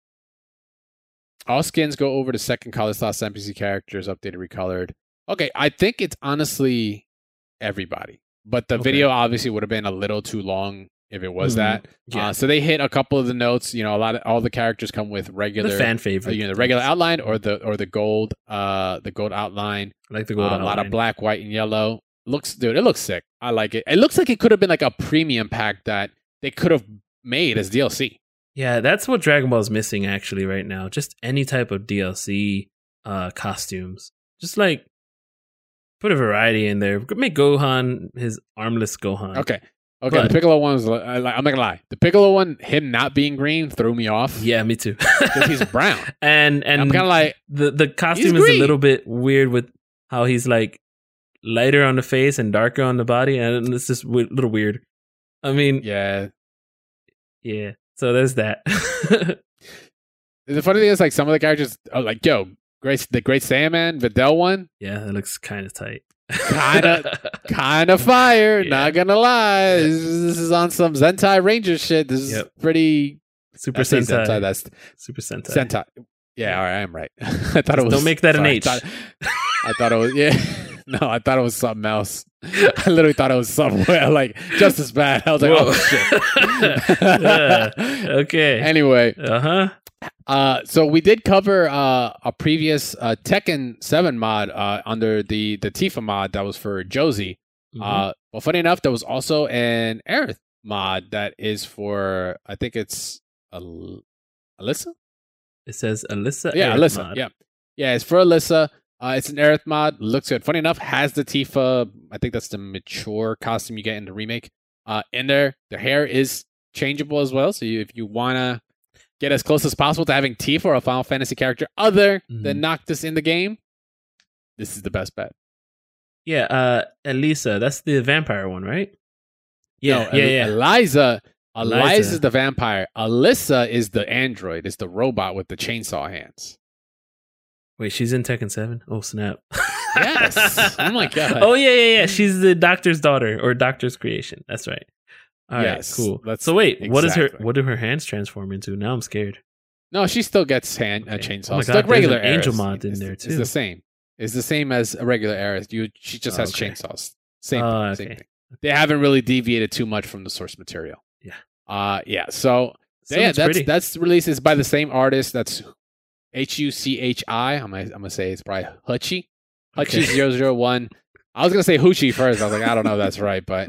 All skins go over to second color slots. N P C characters updated, recolored. Okay, I think it's honestly everybody, but the Okay. video obviously would have been a little too long if it was Mhm. that. Yeah. Uh, so they hit a couple of the notes. You know, a lot of all the characters come with regular the fan uh, favorite. you know, the regular outline or the or the gold, uh, the gold outline. I like the Uh, gold a lot of outline. black, white, and yellow. Looks, dude, it looks sick. I like it. It looks like it could have been like a premium pack that they could have made as D L C. Yeah, that's what Dragon Ball is missing actually right now. Just any type of D L C uh, costumes. Just like put a variety in there. Make Gohan his armless Gohan. Okay, okay. But- the Piccolo one was. I, like- I'm not gonna lie. The Piccolo one, him not being green, threw me off. Yeah, me too. because he's brown. and and I'm kind of like, the the costume He's is a green. little bit weird with how he's like lighter on the face and darker on the body, and it's just a little weird. I mean, yeah. yeah. So there's that. The funny thing is, like some of the characters, are like, yo, Great, the Great Saiyaman, Videl one, Yeah, that looks kind of tight. Kinda- kind of fire. Yeah. Not gonna lie, this is, this is on some Zentai Ranger shit. This is Yep. pretty. Super I say Sentai. Sentai. That's Super Sentai. Sentai. Yeah, all right, I am right. I thought it Just was. don't make that an sorry, H. I thought, I thought it was. Yeah. No, I thought it was something else. I literally thought it was somewhere like just as bad. I was like, Whoa. oh shit. Yeah. Okay. Anyway, Uh huh. uh, so we did cover uh, a previous uh, Tekken seven mod uh, under the the Tifa mod that was for Josie. Mm-hmm. Uh, well, funny enough, there was also an Aerith mod that is for I think it's Al- Alyssa. It says Alyssa. Yeah, Aerith Alyssa. mod. Yeah, yeah, it's for Alyssa. Uh, it's an Aerith mod. Looks good. Funny enough, has the Tifa. I think that's the mature costume you get in the remake. Uh, in there, the hair is changeable as well. So you, if you wanna get as close as possible to having Tifa or a Final Fantasy character other than Mhm. Noctis in the game, this is the best bet. Yeah. Uh, Elisa. That's the vampire one, right? Yeah. No, yeah. El- yeah. Eliza. Eliza Eliza. is the vampire. Alyssa is the android. Is the robot with the chainsaw hands. Wait, she's in Tekken seven? Oh, snap. Yes. Oh my God. Oh, yeah, yeah, yeah. She's the doctor's daughter or doctor's creation. That's right. All right, Yes, cool. that's So wait, what is her exactly. what do her hands transform into? Now I'm scared. No, she still gets hand uh, Okay. chainsaws. Oh my It's God, like there's regular an angel Aerith. mod in It's- there, It's too. the same. It's the same as a regular Aerith. You, she just Oh, has okay. chainsaws. Same, Oh, thing, same okay. thing. They haven't really deviated too much from the source material. Yeah. Uh yeah. So, So yeah, much that's pretty. that's released is by the same artist. That's H U C H I. I'm gonna I'm gonna say it's probably Hutchie. Hutchie Okay. zero zero one. I was gonna say Hoochie first. I was like, I don't know if that's right, but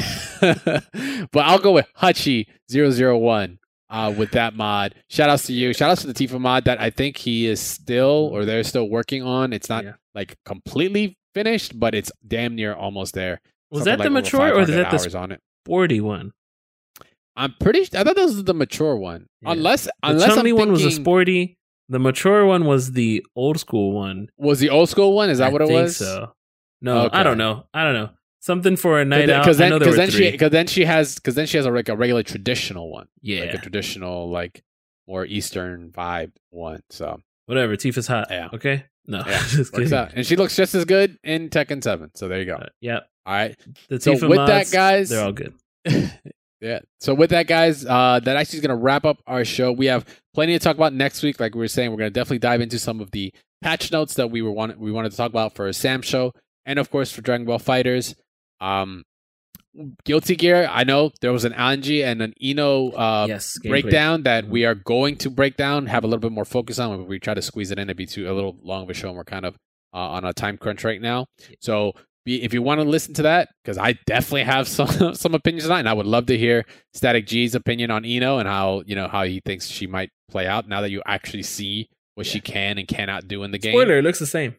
but I'll go with Hutchie zero zero one uh, with that mod. Shout outs to you. Shout outs to the Tifa mod that I think he is still or they're still working on. It's not Yeah. like completely finished, but it's damn near almost there. Was Something that the like over mature or is five hundred that the hours on it? sporty one? I'm pretty. I thought that was the mature one. Yeah. Unless The unless I'm Chun-Li one was a thinking- sporty. The mature one was the old school one. Was the old school one? Is that I what it think was? So. No, I Okay. don't know. I don't know. Something for a night out. Because I then, know there because were then three. she, because then she has, because then she has a like a regular traditional one, yeah. like a traditional like more Eastern vibe one. So Whatever. Tifa's hot. Yeah. Okay. No, Yeah, just works kidding. out. And she looks just as good in Tekken seven. So there you go. Uh, yeah. All right. The So Tifa with mods, that, guys, they're all good. yeah. So with that, guys, uh, that actually is going to wrap up our show. We have plenty to talk about next week. Like we were saying, we're going to definitely dive into some of the patch notes that we were want- we wanted to talk about for Sam show, and of course for Dragon Ball FighterZ. Um, Guilty Gear. I know there was an Anji and an Ino uh, yes, gameplay. breakdown that we are going to break down, have a little bit more focus on. But we try to squeeze it in. It'd be too a little long of a show, and we're kind of uh, on a time crunch right now. So be, if you want to listen to that, because I definitely have some some opinions on it, and I would love to hear Static G's opinion on Ino and how you know how he thinks she might play out now that you actually see what yeah. she can and cannot do in the game. Spoiler, it looks the same.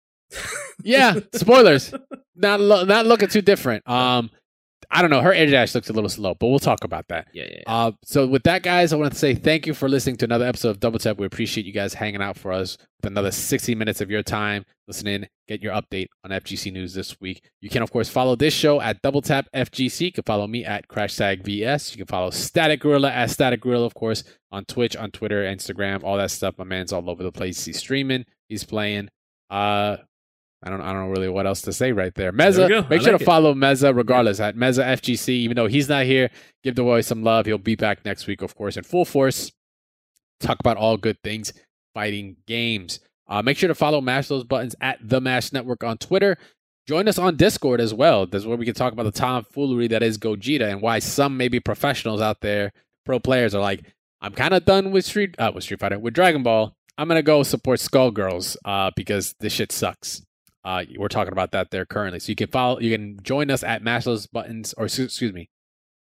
Yeah, spoilers. Not lo- not looking too different. Um. I don't know. Her air dash looks a little slow, but we'll talk about that. Yeah, yeah. yeah. Uh, so with that, guys, I want to say thank you for listening to another episode of Double Tap. We appreciate you guys hanging out for us with another sixty minutes of your time listening. Get your update on F G C news this week. You can, of course, follow this show at Double Tap F G C. You can follow me at CrashTag V S. You can follow Static Gorilla at Static Gorilla, of course, on Twitch, on Twitter, Instagram, all that stuff. My man's all over the place. He's streaming. He's playing. Uh... I don't, I don't know really what else to say right there. Meza, there make I sure like to it. follow Meza regardless at Meza F G C. Even though he's not here, give the boy some love. He'll be back next week, of course, in full force. Talk about all good things, fighting games. Uh, make sure to follow Mash Those Buttons at The Mash Network on Twitter. Join us on Discord as well. That's where we can talk about the tomfoolery that is Gogeta and why some maybe professionals out there, pro players, are like, I'm kind of done with Street, uh, with Street Fighter, with Dragon Ball. I'm going to go support Skullgirls uh, because this shit sucks. Uh, we're talking about that there currently. So you can follow, you can join us at Mash Those Buttons, or excuse me,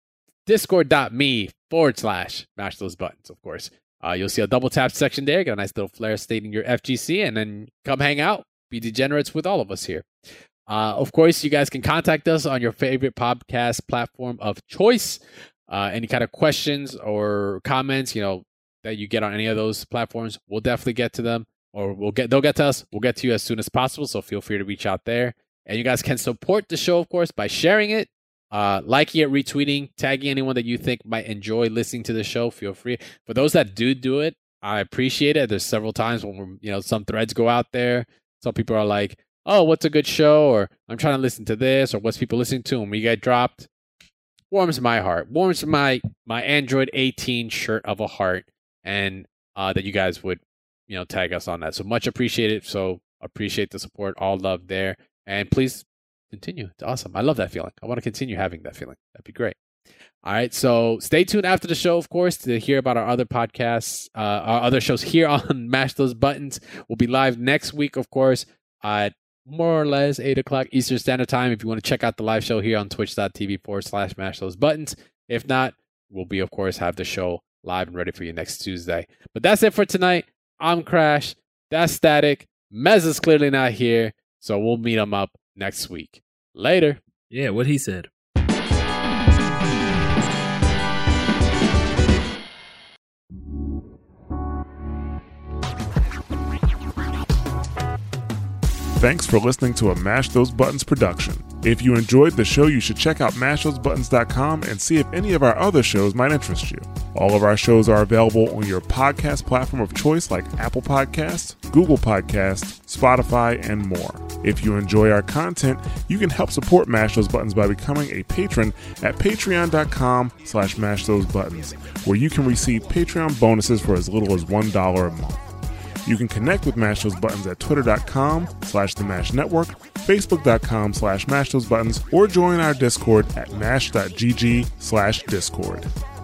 discord.me forward slash Mash Those Buttons, of course. Uh, you'll see a double tap section there. Got a nice little flare stating your F G C, and then come hang out, be degenerates with all of us here. Uh, of course, you guys can contact us on your favorite podcast platform of choice. Uh, any kind of questions or comments, you know, that you get on any of those platforms, we'll definitely get to them. Or we'll get they'll get to us. We'll get to you as soon as possible. So feel free to reach out there. And you guys can support the show, of course, by sharing it, uh, liking it, retweeting, tagging anyone that you think might enjoy listening to the show. Feel free. For those that do do it, I appreciate it. There's several times when we're, you know, some threads go out there. Some people are like, "Oh, what's a good show?" Or "I'm trying to listen to this," or "What's people listening to?" And we get dropped. Warms my heart. Warms my my Android eighteen shirt of a heart, and uh, that you guys would, you know, tag us on that. So much appreciated. So appreciate the support. All love there. And please continue. It's awesome. I love that feeling. I want to continue having that feeling. That'd be great. All right. So stay tuned after the show, of course, to hear about our other podcasts, uh, our other shows here on Mash Those Buttons. We'll be live next week, of course, at more or less eight o'clock Eastern Standard Time. If you want to check out the live show here on twitch.tv forward slash Mash Those Buttons. If not, we'll be, of course, have the show live and ready for you next Tuesday. But that's it for tonight. I'm Crash. That's Static. Mez is clearly not here, so we'll meet him up next week. Later. Yeah, what he said. Thanks for listening to a Mash Those Buttons production. If you enjoyed the show, you should check out mash those buttons dot com and see if any of our other shows might interest you. All of our shows are available on your podcast platform of choice like Apple Podcasts, Google Podcasts, Spotify, and more. If you enjoy our content, you can help support Mash Those Buttons by becoming a patron at patreon.com slash mash those buttons, where you can receive Patreon bonuses for as little as one dollar a month. You can connect with Mash Those Buttons at twitter.com slash the Mash Network, facebook.com slash mash those buttons, or join our Discord at mash.gg slash discord.